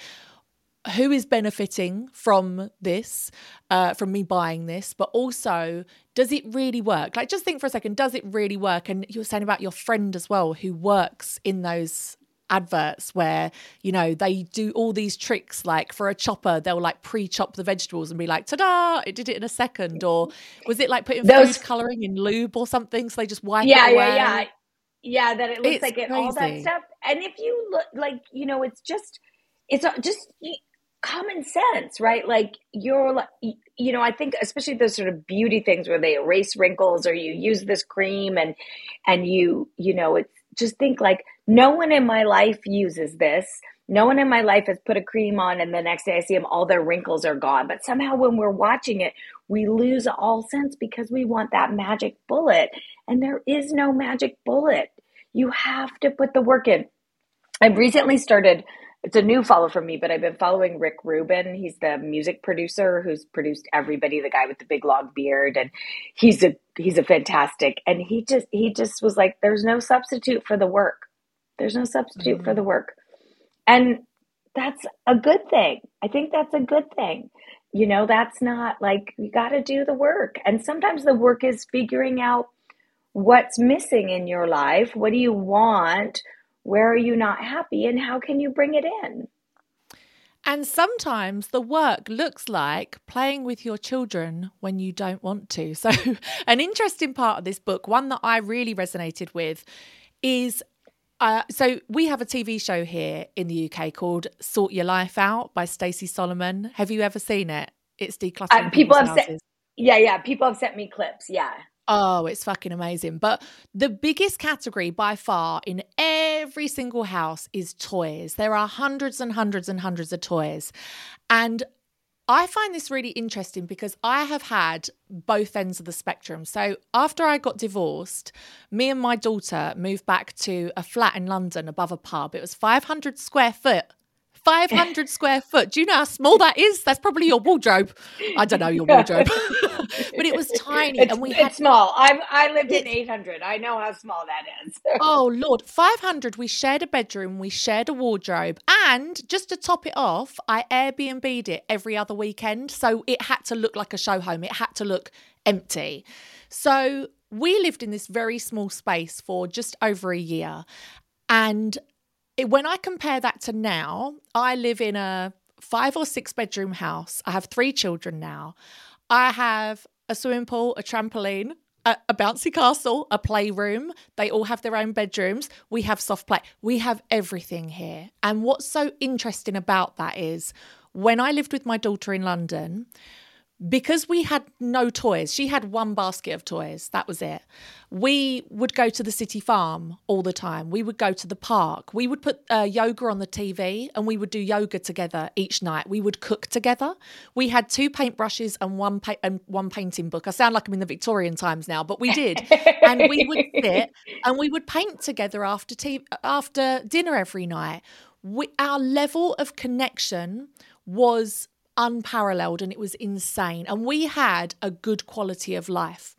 who is benefiting from this, uh, from me buying this, but also, does it really work? Like, just think for a second, does it really work? And you were saying about your friend as well, who works in those adverts where, you know, they do all these tricks, like for a chopper, they'll like pre-chop the vegetables and be like, ta-da, it did it in a second. Or was it like putting Those... food colouring in lube or something? So they just wipe yeah, it away? Yeah, yeah, yeah. Yeah, that it looks it's like it, all that stuff. And if you look, like, you know, it's just, it's just common sense, right? Like you're like, you know, I think especially those sort of beauty things where they erase wrinkles or you use this cream and, and you, you know, it's just think like, no one in my life uses this. No one in my life has put a cream on and the next day I see them, all their wrinkles are gone. But somehow when we're watching it, we lose all sense because we want that magic bullet. And there is no magic bullet. You have to put the work in. I've recently started, it's a new follow from me, but I've been following Rick Rubin. He's the music producer who's produced everybody, the guy with the big long beard. And he's a, he's a fantastic. And he just, he just was like, there's no substitute for the work. There's no substitute mm-hmm. for the work. And that's a good thing. I think that's a good thing. You know, that's not like, you got to do the work. And sometimes the work is figuring out what's missing in your life. What do you want? Where are you not happy? And how can you bring it in? And sometimes the work looks like playing with your children when you don't want to. So an interesting part of this book, one that I really resonated with, is Uh, so we have a T V show here in the U K called Sort Your Life Out by Stacey Solomon. Have you ever seen it? It's decluttering uh, people have houses. Sent, yeah, yeah. People have sent me clips. Yeah. Oh, it's fucking amazing. But the biggest category by far in every single house is toys. There are hundreds and hundreds and hundreds of toys. And I find this really interesting because I have had both ends of the spectrum. So after I got divorced, me and my daughter moved back to a flat in London above a pub. It was five hundred square foot. five hundred square foot. Do you know how small that is? That's probably your wardrobe. I don't know your wardrobe. but it was tiny. It's, and we it's had small. I I lived in It's- eight hundred. I know how small that is. Oh, Lord. five hundred, we shared a bedroom, we shared a wardrobe. And just to top it off, I Airbnb'd it every other weekend. So it had to look like a show home. It had to look empty. So we lived in this very small space for just over a year. And it, when I compare that to now, I live in a five or six bedroom house. I have three children now. I have a swimming pool, a trampoline, a, a bouncy castle, a playroom. They all have their own bedrooms. We have soft play. We have everything here. And what's so interesting about that is when I lived with my daughter in London, because we had no toys, she had one basket of toys, that was it. We would go to the city farm all the time. We would go to the park. We would put uh, yoga on the T V and we would do yoga together each night. We would cook together. We had two paintbrushes and one pa- and one painting book. I sound like I'm in the Victorian times now, but we did. And we would sit and we would paint together after tea, after dinner every night. We, our level of connection was unparalleled and it was insane. And we had a good quality of life.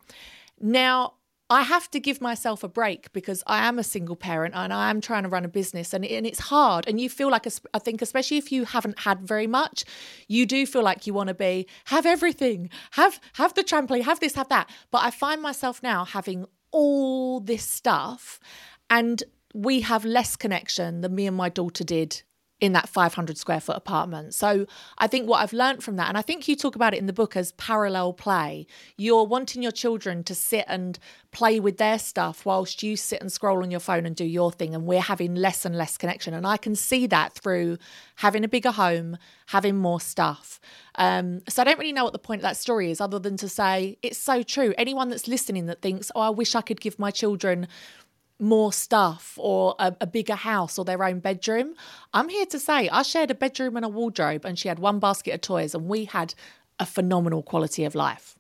Now, I have to give myself a break because I am a single parent and I am trying to run a business and, and it's hard. And you feel like, I think, especially if you haven't had very much, you do feel like you want to be, have everything, have, have the trampoline, have this, have that. But I find myself now having all this stuff and we have less connection than me and my daughter did in that five hundred square foot apartment. So I think what I've learned from that, and I think you talk about it in the book as parallel play. You're wanting your children to sit and play with their stuff whilst you sit and scroll on your phone and do your thing. And we're having less and less connection. And I can see that through having a bigger home, having more stuff. Um, so I don't really know what the point of that story is other than to say it's so true. Anyone that's listening that thinks, oh, I wish I could give my children more stuff or a, a bigger house or their own bedroom. I'm here to say I shared a bedroom and a wardrobe and she had one basket of toys and we had a phenomenal quality of life.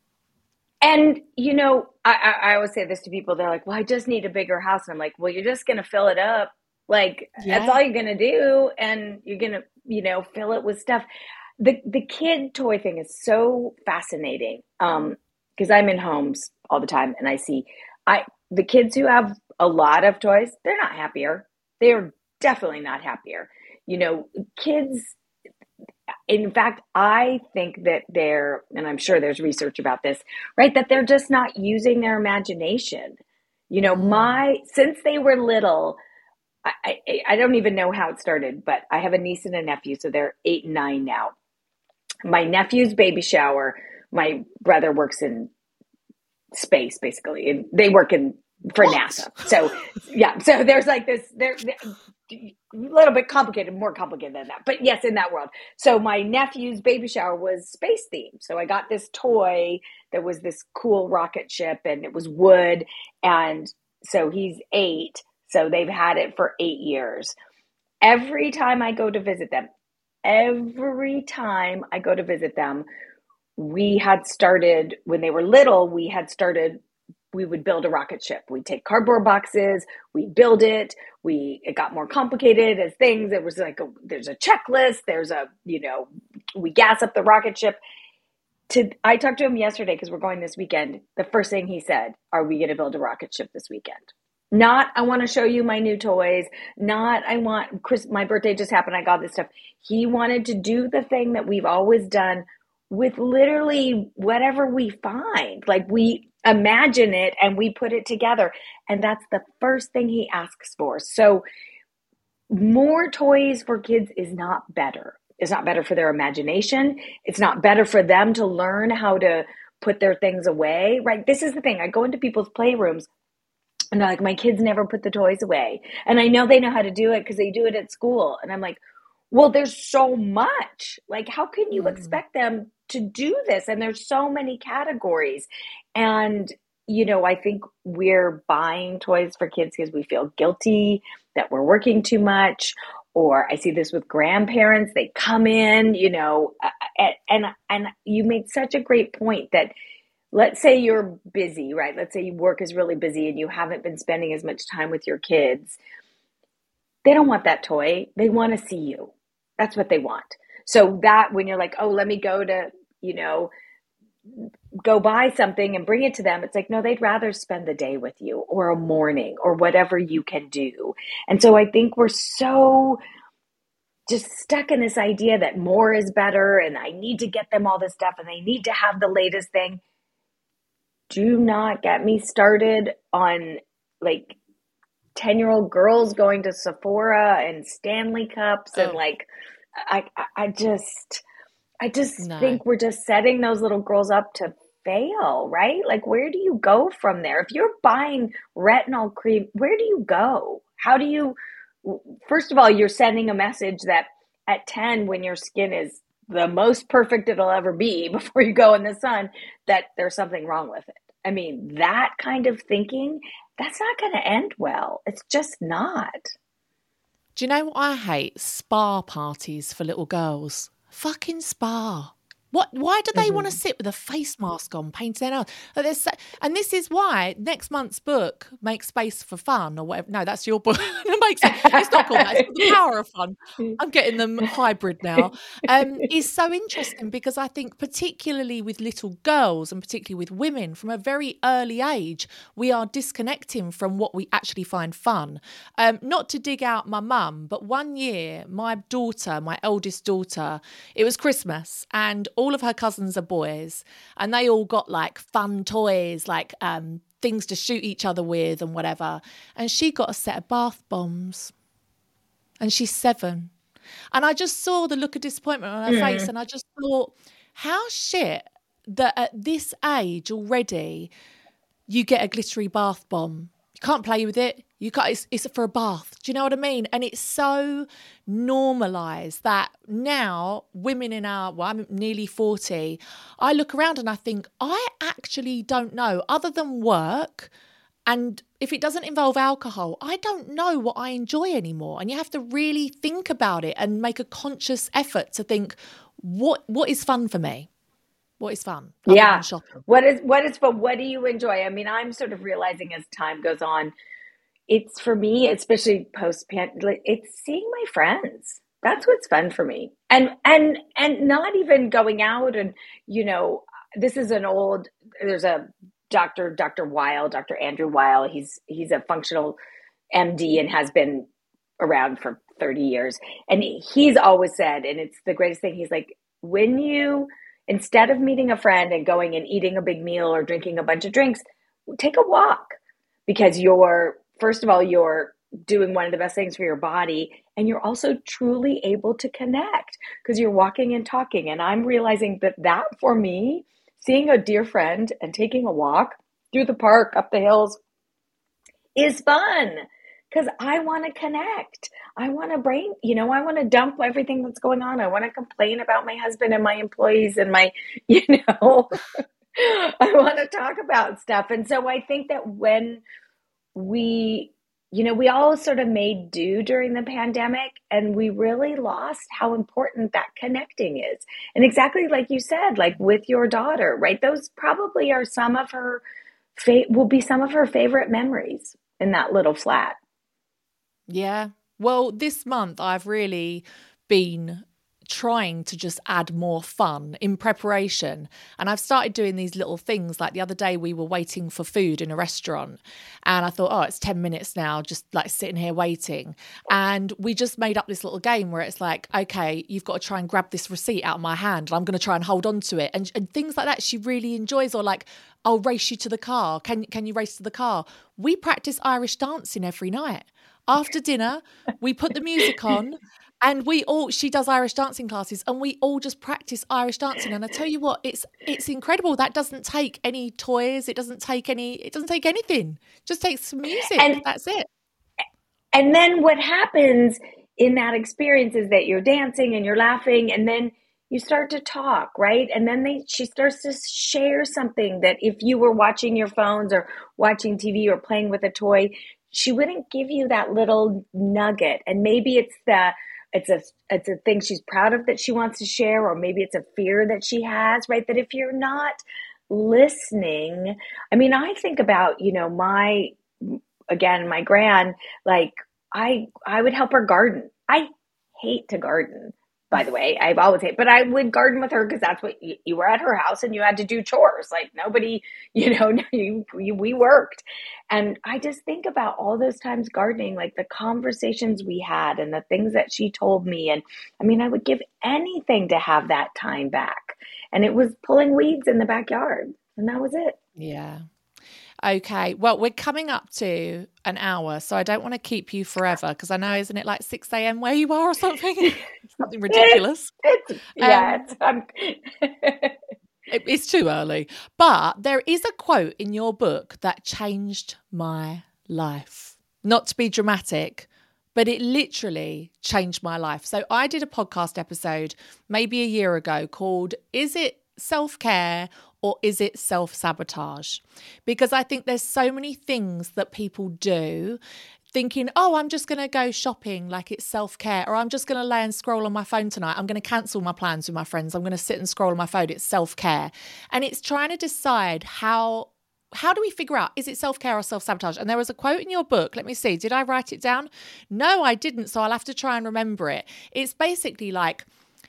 And, you know, I, I, I always say this to people. They're like, well, I just need a bigger house. And I'm like, well, you're just going to fill it up. Like, yeah. That's all you're going to do. And you're going to, you know, fill it with stuff. The the kid toy thing is so fascinating um, because I'm in homes all the time and I see I the kids who have a lot of toys, they're not happier. They're definitely not happier. You know, kids, in fact, I think that they're, and I'm sure there's research about this, right? That they're just not using their imagination. You know, my, since they were little, I, I, I don't even know how it started, but I have a niece and a nephew, so they're eight and nine now. My nephew's baby shower, my brother works in space, basically, and they work in for what? NASA. So yeah, so there's like this, they're, they're a little bit complicated, more complicated than that. But yes, in that world. So my nephew's baby shower was space themed. So I got this toy that was this cool rocket ship and it was wood. And so he's eight. So they've had it for eight years. Every time I go to visit them, every time I go to visit them, we had started, when they were little, we had started we would build a rocket ship. We'd take cardboard boxes, we'd build it. We, it got more complicated as things. It was like, a, there's a checklist. There's a, you know, we gas up the rocket ship. To, I talked to him yesterday because we're going this weekend. The first thing he said, are we going to build a rocket ship this weekend? Not, I want to show you my new toys. Not, I want, Chris, my birthday just happened. I got this stuff. He wanted to do the thing that we've always done with literally whatever we find. Like we imagine it and we put it together. And that's the first thing he asks for. So more toys for kids is not better. It's not better for their imagination. It's not better for them to learn how to put their things away, right? This is the thing. I go into people's playrooms and they're like, my kids never put the toys away. And I know they know how to do it because they do it at school. And I'm like, well, there's so much. Like, how can you expect them to do this? And there's so many categories. And, you know, I think we're buying toys for kids because we feel guilty that we're working too much. Or I see this with grandparents. They come in, you know, and, and, and you made such a great point that let's say you're busy, right? Let's say your work is really busy and you haven't been spending as much time with your kids. They don't want that toy. They want to see you. That's what they want. So that when you're like, oh, let me go to, you know, go buy something and bring it to them. It's like, no, they'd rather spend the day with you or a morning or whatever you can do. And so I think we're so just stuck in this idea that more is better and I need to get them all this stuff and they need to have the latest thing. Do not get me started on like ten-year-old girls going to Sephora and Stanley Cups oh. and like, I, I just, I just no. think we're just setting those little girls up to fail, right? Like, where do you go from there? If you're buying retinol cream, where do you go? How do you, first of all, you're sending a message that at ten, when your skin is the most perfect it'll ever be before you go in the sun, that there's something wrong with it. I mean, that kind of thinking, that's not going to end well. It's just not. Do you know what I hate? Spa parties for little girls. Fucking spa. What? Why do they mm-hmm. want to sit with a face mask on, painting their nose? And this is why next month's book, Make Space for Fun, or whatever. No, that's your book. It makes it's not called that. It's called The Power of Fun. I'm getting them hybrid now. Um, is so interesting because I think particularly with little girls and particularly with women from a very early age, we are disconnecting from what we actually find fun. Um, not to dig out my mum, but one year, my daughter, my eldest daughter, it was Christmas and all all of her cousins are boys and they all got like fun toys, like um, things to shoot each other with and whatever. And she got a set of bath bombs and she's seven. And I just saw the look of disappointment on her mm. face and I just thought, how shit that at this age already you get a glittery bath bomb. You can't play with it. You can't, it's, it's for a bath. Do you know what I mean? And it's so normalised that now women in our, well, I'm nearly forty, I look around and I think, I actually don't know, other than work, and if it doesn't involve alcohol, I don't know what I enjoy anymore. And you have to really think about it and make a conscious effort to think, what what is fun for me? What is fun? Yeah. What is, what is fun? What do you enjoy? I mean, I'm sort of realizing as time goes on, it's for me, especially post-pandemic, it's seeing my friends. That's what's fun for me. And, and, and not even going out and, you know, this is an old, there's a doctor, Doctor Weil, Doctor Andrew Weil. He's, he's a functional M D and has been around for thirty years. And he, he's always said, and it's the greatest thing. He's like, when you, instead of meeting a friend and going and eating a big meal or drinking a bunch of drinks, take a walk, because you're, first of all, you're doing one of the best things for your body. And you're also truly able to connect because you're walking and talking. And I'm realizing that that for me, seeing a dear friend and taking a walk through the park, up the hills is fun because I want to connect. I want to brain, you know, I want to dump everything that's going on. I want to complain about my husband and my employees and my, you know, I want to talk about stuff. And so I think that when we, you know, we all sort of made do during the pandemic and we really lost how important that connecting is. And exactly like you said, like with your daughter, right? Those probably are some of her, fa- will be some of her favorite memories in that little flat. Yeah. Well, this month I've really been trying to just add more fun in preparation. And I've started doing these little things. Like the other day we were waiting for food in a restaurant and I thought, oh, it's ten minutes now, just like sitting here waiting. And we just made up this little game where it's like, okay, you've got to try and grab this receipt out of my hand and I'm going to try and hold on to it. And, and things like that she really enjoys. Or like, I'll race you to the car. Can, can you race to the car? We practice Irish dancing every night. After dinner, we put the music on and we all, she does Irish dancing classes and we all just practice Irish dancing. And I tell you what, it's it's incredible. That doesn't take any toys. It doesn't take any, it doesn't take anything. It just takes some music. And that's it. And then what happens in that experience is that you're dancing and you're laughing and then you start to talk, right? And then they she starts to share something that if you were watching your phones or watching T V or playing with a toy, she wouldn't give you that little nugget. And maybe it's the it's a it's a thing she's proud of that she wants to share, or maybe it's a fear that she has, right? That if you're not listening, I mean, I think about, you know, my again, my gran, like I I would help her garden. I hate to garden, by the way. I've always hated, but I would garden with her because that's what you, you were at her house and you had to do chores. Like nobody, you know, you, you, we worked. And I just think about all those times gardening, like the conversations we had and the things that she told me. And I mean, I would give anything to have that time back. And it was pulling weeds in the backyard. And that was it. Yeah. Okay. Well, we're coming up to an hour, so I don't want to keep you forever because I know, isn't it like six a.m. where you are or something? Something ridiculous. It's, it's, yeah, um, it's, I'm... it, it's too early. But there is a quote in your book that changed my life. Not to be dramatic, but it literally changed my life. So I did a podcast episode maybe a year ago called Is It Self-Care or Is It Self-Sabotage? Because I think there's so many things that people do thinking, oh, I'm just going to go shopping like it's self-care, or I'm just going to lay and scroll on my phone tonight. I'm going to cancel my plans with my friends. I'm going to sit and scroll on my phone. It's self-care. And it's trying to decide how How do we figure out, is it self-care or self-sabotage? And there was a quote in your book. Let me see. Did I write it down? No, I didn't. So I'll have to try and remember it. It's basically like,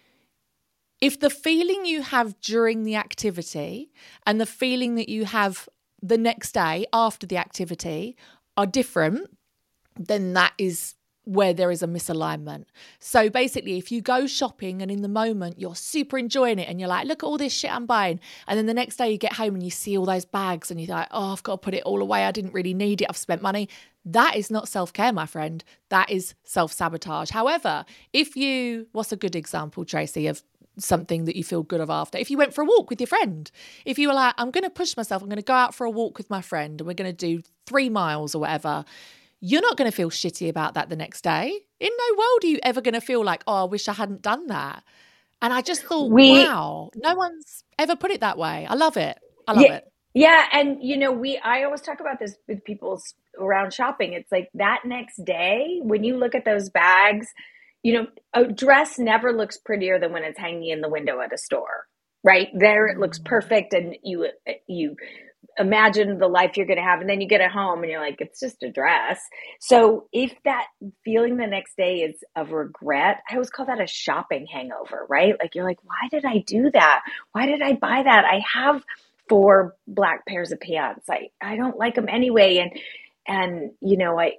if the feeling you have during the activity and the feeling that you have the next day after the activity are different, then that is where there is a misalignment. So basically, if you go shopping and in the moment you're super enjoying it and you're like, look at all this shit I'm buying. And then the next day you get home and you see all those bags and you're like, oh, I've got to put it all away. I didn't really need it. I've spent money. That is not self-care, my friend. That is self-sabotage. However, if you, what's a good example, Tracy, of something that you feel good of after? If you went for a walk with your friend, if you were like, I'm going to push myself, I'm going to go out for a walk with my friend and we're going to do three miles or whatever, you're not going to feel shitty about that the next day. In no world are you ever going to feel like, oh, I wish I hadn't done that. And I just thought, we, wow, no one's ever put it that way. I love it. I love yeah, it. Yeah. And, you know, we, I always talk about this with people around shopping. It's like that next day, when you look at those bags, you know, a dress never looks prettier than when it's hanging in the window at a store, right? There it looks perfect. And you, you, imagine the life you're going to have. And then you get it home and you're like, it's just a dress. So if that feeling the next day is of regret, I always call that a shopping hangover, right? Like, you're like, why did I do that? Why did I buy that? I have four black pairs of pants. I, I don't like them anyway. And, and, you know, I,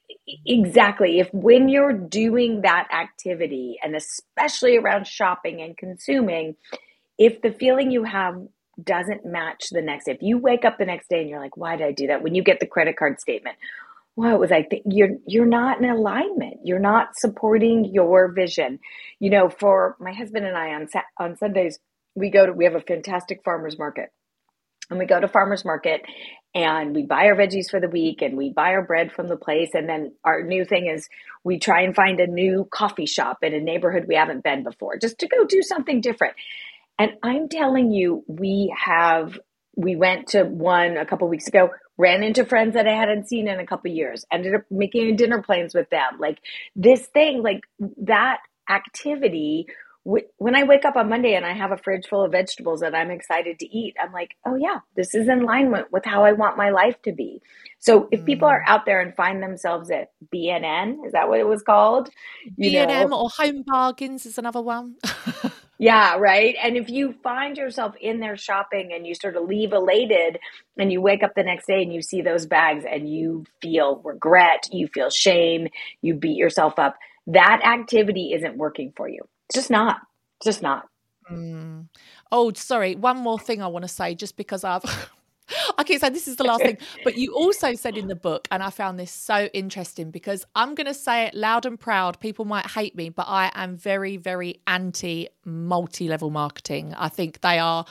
exactly. If when you're doing that activity and especially around shopping and consuming, if the feeling you have doesn't match the next day. If you wake up the next day and you're like, why did I do that? When you get the credit card statement, what was I thinking? You're, you're not in alignment. You're not supporting your vision. You know, for my husband and I on, on Sundays, we go to, we have a fantastic farmer's market and we go to farmer's market and we buy our veggies for the week and we buy our bread from the place. And then our new thing is we try and find a new coffee shop in a neighborhood we haven't been before, just to go do something different. And I'm telling you, we have, we went to one a couple of weeks ago, ran into friends that I hadn't seen in a couple of years, ended up making dinner plans with them. Like this thing, like that activity, when I wake up on Monday and I have a fridge full of vegetables that I'm excited to eat, I'm like, oh yeah, this is in alignment with how I want my life to be. So if people are out there and find themselves at B N N, is that what it was called? You B N M know, or Home Bargains is another one. Yeah, right. And if you find yourself in there shopping and you sort of leave elated and you wake up the next day and you see those bags and you feel regret, you feel shame, you beat yourself up, that activity isn't working for you. It's just not. It's just not. Mm. Oh, sorry. One more thing I want to say, just because I've... I keep saying this is the last thing, but you also said in the book, and I found this so interesting because I'm going to say it loud and proud. People might hate me, but I am very, very anti multi-level marketing. I think they are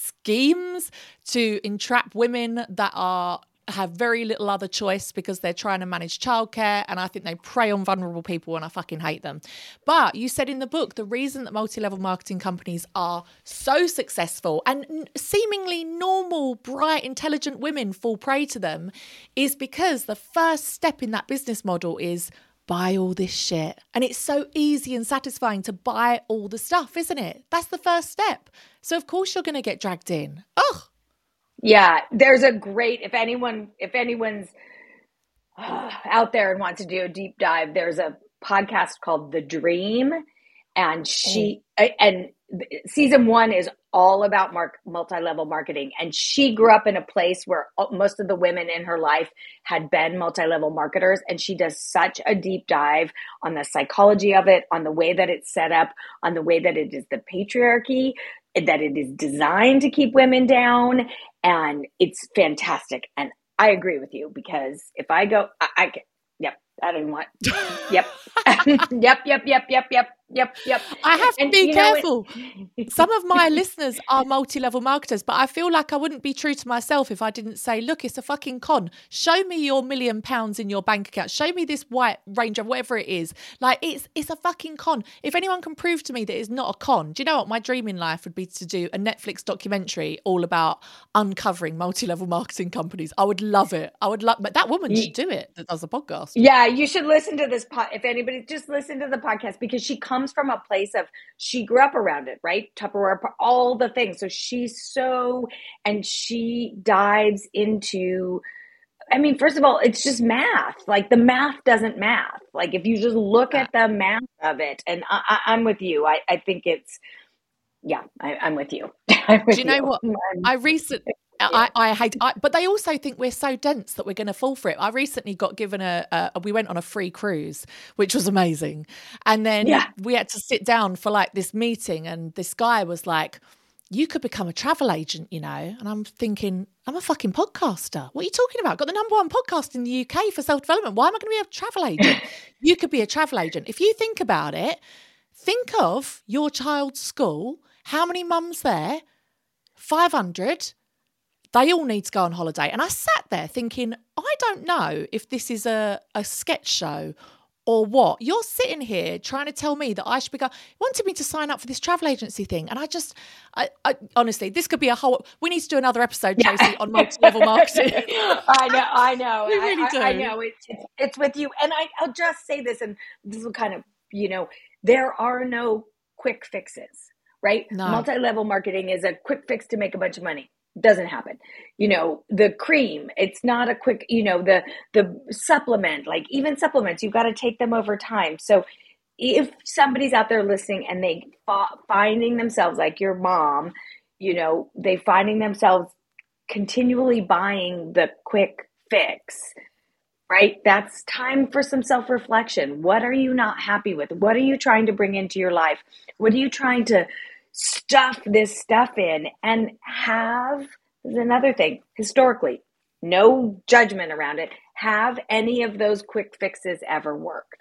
schemes to entrap women that are have very little other choice because they're trying to manage childcare, and I think they prey on vulnerable people and I fucking hate them. But you said in the book, the reason that multi-level marketing companies are so successful and seemingly normal, bright, intelligent women fall prey to them is because the first step in that business model is buy all this shit. And it's so easy and satisfying to buy all the stuff, isn't it? That's the first step. So of course you're going to get dragged in. Ugh. Yeah, there's a great, if anyone, if anyone's uh, out there and wants to do a deep dive, there's a podcast called The Dream. And she, oh. and season one is all about mark, multi-level marketing. And she grew up in a place where most of the women in her life had been multi-level marketers. And she does such a deep dive on the psychology of it, on the way that it's set up, on the way that it is the patriarchy, that it is designed to keep women down. And it's fantastic. And I agree with you, because if I go, I, I can, yep, I don't want, yep, yep, yep, yep, yep, yep. Yep, yep. I have to and, be careful. It, Some of my listeners are multi-level marketers, but I feel like I wouldn't be true to myself if I didn't say, look, it's a fucking con. Show me your million pounds in your bank account. Show me this white Range Rover, whatever it is. Like, it's it's a fucking con. If anyone can prove to me that it's not a con, do you know what? My dream in life would be to do a Netflix documentary all about uncovering multi-level marketing companies. I would love it. I would love, but that woman should do it that does a podcast. Yeah, you should listen to this pod. If anybody, just listen to the podcast, because she comes from a place of, she grew up around it, right? Tupperware, all the things. So she's so, and she dives into, I mean, first of all, it's just math. Like, the math doesn't math. Like, if you just look at the math of it, and I, I, I'm with you. I, I think it's, yeah, I, I'm with you. I'm with Do you know you. what? I recently, I, I hate, I, but they also think we're so dense that we're going to fall for it. I recently got given a, a, we went on a free cruise, which was amazing. And then yeah. we had to sit down for like this meeting, and this guy was like, you could become a travel agent, you know? And I'm thinking, I'm a fucking podcaster. What are you talking about? I've got the number one podcast in the U K for self-development. Why am I going to be a travel agent? You could be a travel agent. If you think about it, think of your child's school. How many mums there? five hundred. They all need to go on holiday. And I sat there thinking, I don't know if this is a, a sketch show or what. You're sitting here trying to tell me that I should be going, wanted me to sign up for this travel agency thing. And I just, I, I honestly, this could be a whole, we need to do another episode, Tracy, yeah. on multi-level marketing. I know, I know. We really I, do. I, I know, it's, it's, it's with you. And I, I'll just say this, and this will kind of, you know, there are no quick fixes, right? No. Multi-level marketing is a quick fix to make a bunch of money. Doesn't happen. You know, the cream, it's not a quick, you know, the, the supplement, like even supplements, you've got to take them over time. So if somebody's out there listening and they f- finding themselves like your mom, you know, they finding themselves continually buying the quick fix, right? That's time for some self-reflection. What are you not happy with? What are you trying to bring into your life? What are you trying to stuff this stuff in? And have, this is another thing, historically, no judgment around it, have any of those quick fixes ever worked?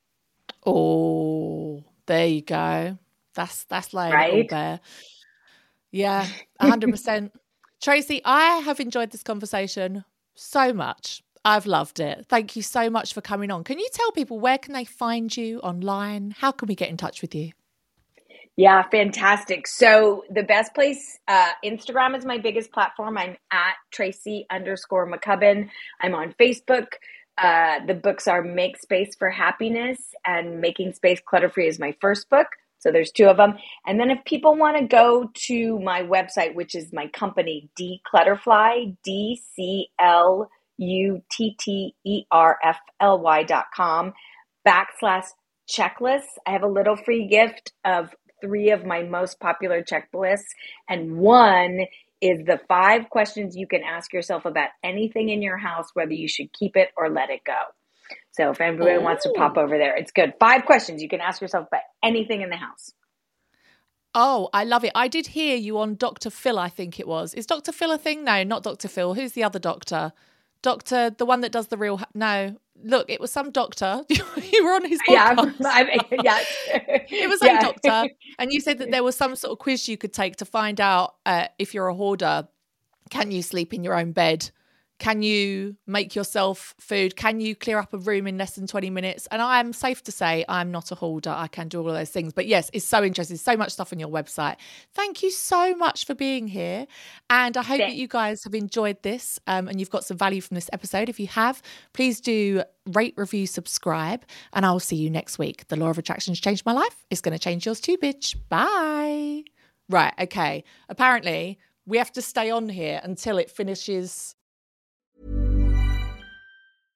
Oh, there you go. That's that's laying right? it all bare. Yeah, one hundred percent. Tracy, I have enjoyed this conversation so much. I've loved it. Thank you so much for coming on. Can you tell people, where can they find you online? How can we get in touch with you? Yeah, fantastic. So the best place, uh, Instagram is my biggest platform. I'm at Tracy underscore McCubbin. I'm on Facebook. Uh, the books are Make Space for Happiness and Making Space Clutter-Free is my first book. So there's two of them. And then if people want to go to my website, which is my company, Declutterfly, D C L U T T E R F L Y dot com, backslash checklists. I have a little free gift of three of my most popular checklists. And one is the five questions you can ask yourself about anything in your house, whether you should keep it or let it go. So if anybody Ooh. wants to pop over there, it's good. Five questions you can ask yourself about anything in the house. Oh, I love it. I did hear you on Doctor Phil, I think it was. Is Doctor Phil a thing? No, not Doctor Phil. Who's the other doctor? Doctor, the one that does the real... No, look, it was some doctor. You were on his podcast. Yeah, I mean, yeah. It was yeah. a doctor. And you said that there was some sort of quiz you could take to find out uh, if you're a hoarder. Can you sleep in your own bed? Can you make yourself food? Can you clear up a room in less than twenty minutes? And I am safe to say I'm not a hoarder. I can do all of those things. But yes, it's so interesting. So much stuff on your website. Thank you so much for being here. And I hope Thanks. that you guys have enjoyed this um, and you've got some value from this episode. If you have, please do rate, review, subscribe. And I will see you next week. The law of attraction has changed my life. It's going to change yours too, bitch. Bye. Right. Okay. Apparently, we have to stay on here until it finishes...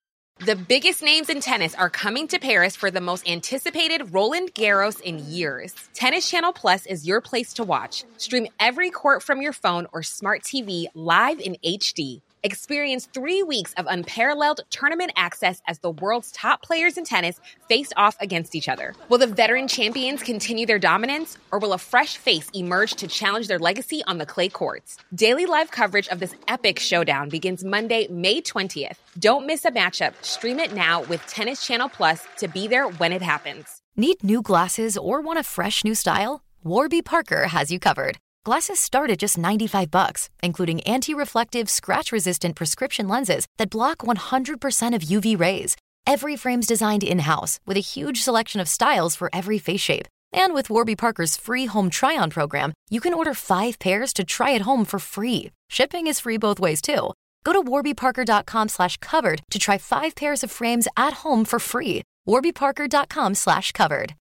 The biggest names in tennis are coming to Paris for the most anticipated Roland Garros in years. Tennis Channel Plus is your place to watch. Stream every court from your phone or smart T V live in H D. Experience three weeks of unparalleled tournament access as the world's top players in tennis face off against each other. Will the veteran champions continue their dominance, or will a fresh face emerge to challenge their legacy on the clay courts? Daily live coverage of this epic showdown begins Monday, May twentieth. Don't miss a matchup. Stream it now with Tennis Channel Plus to be there when it happens. Need new glasses or want a fresh new style? Warby Parker has you covered. Glasses start at just ninety-five bucks, including anti-reflective, scratch-resistant prescription lenses that block one hundred percent of U V rays. Every frame's designed in-house with a huge selection of styles for every face shape. And with Warby Parker's free home try-on program, you can order five pairs to try at home for free. Shipping is free both ways, too. Go to warbyparker.com slash covered to try five pairs of frames at home for free. warbyparker.com slash covered.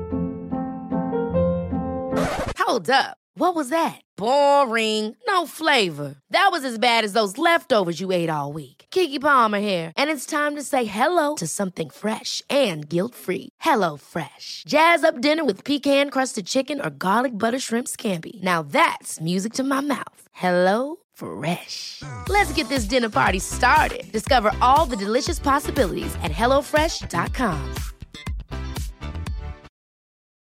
Hold up. What was that? Boring. No flavor. That was as bad as those leftovers you ate all week. Keke Palmer here, and it's time to say hello to something fresh and guilt-free. Hello Fresh. Jazz up dinner with pecan-crusted chicken or garlic butter shrimp scampi. Now that's music to my mouth. Hello Fresh. Let's get this dinner party started. Discover all the delicious possibilities at hello fresh dot com.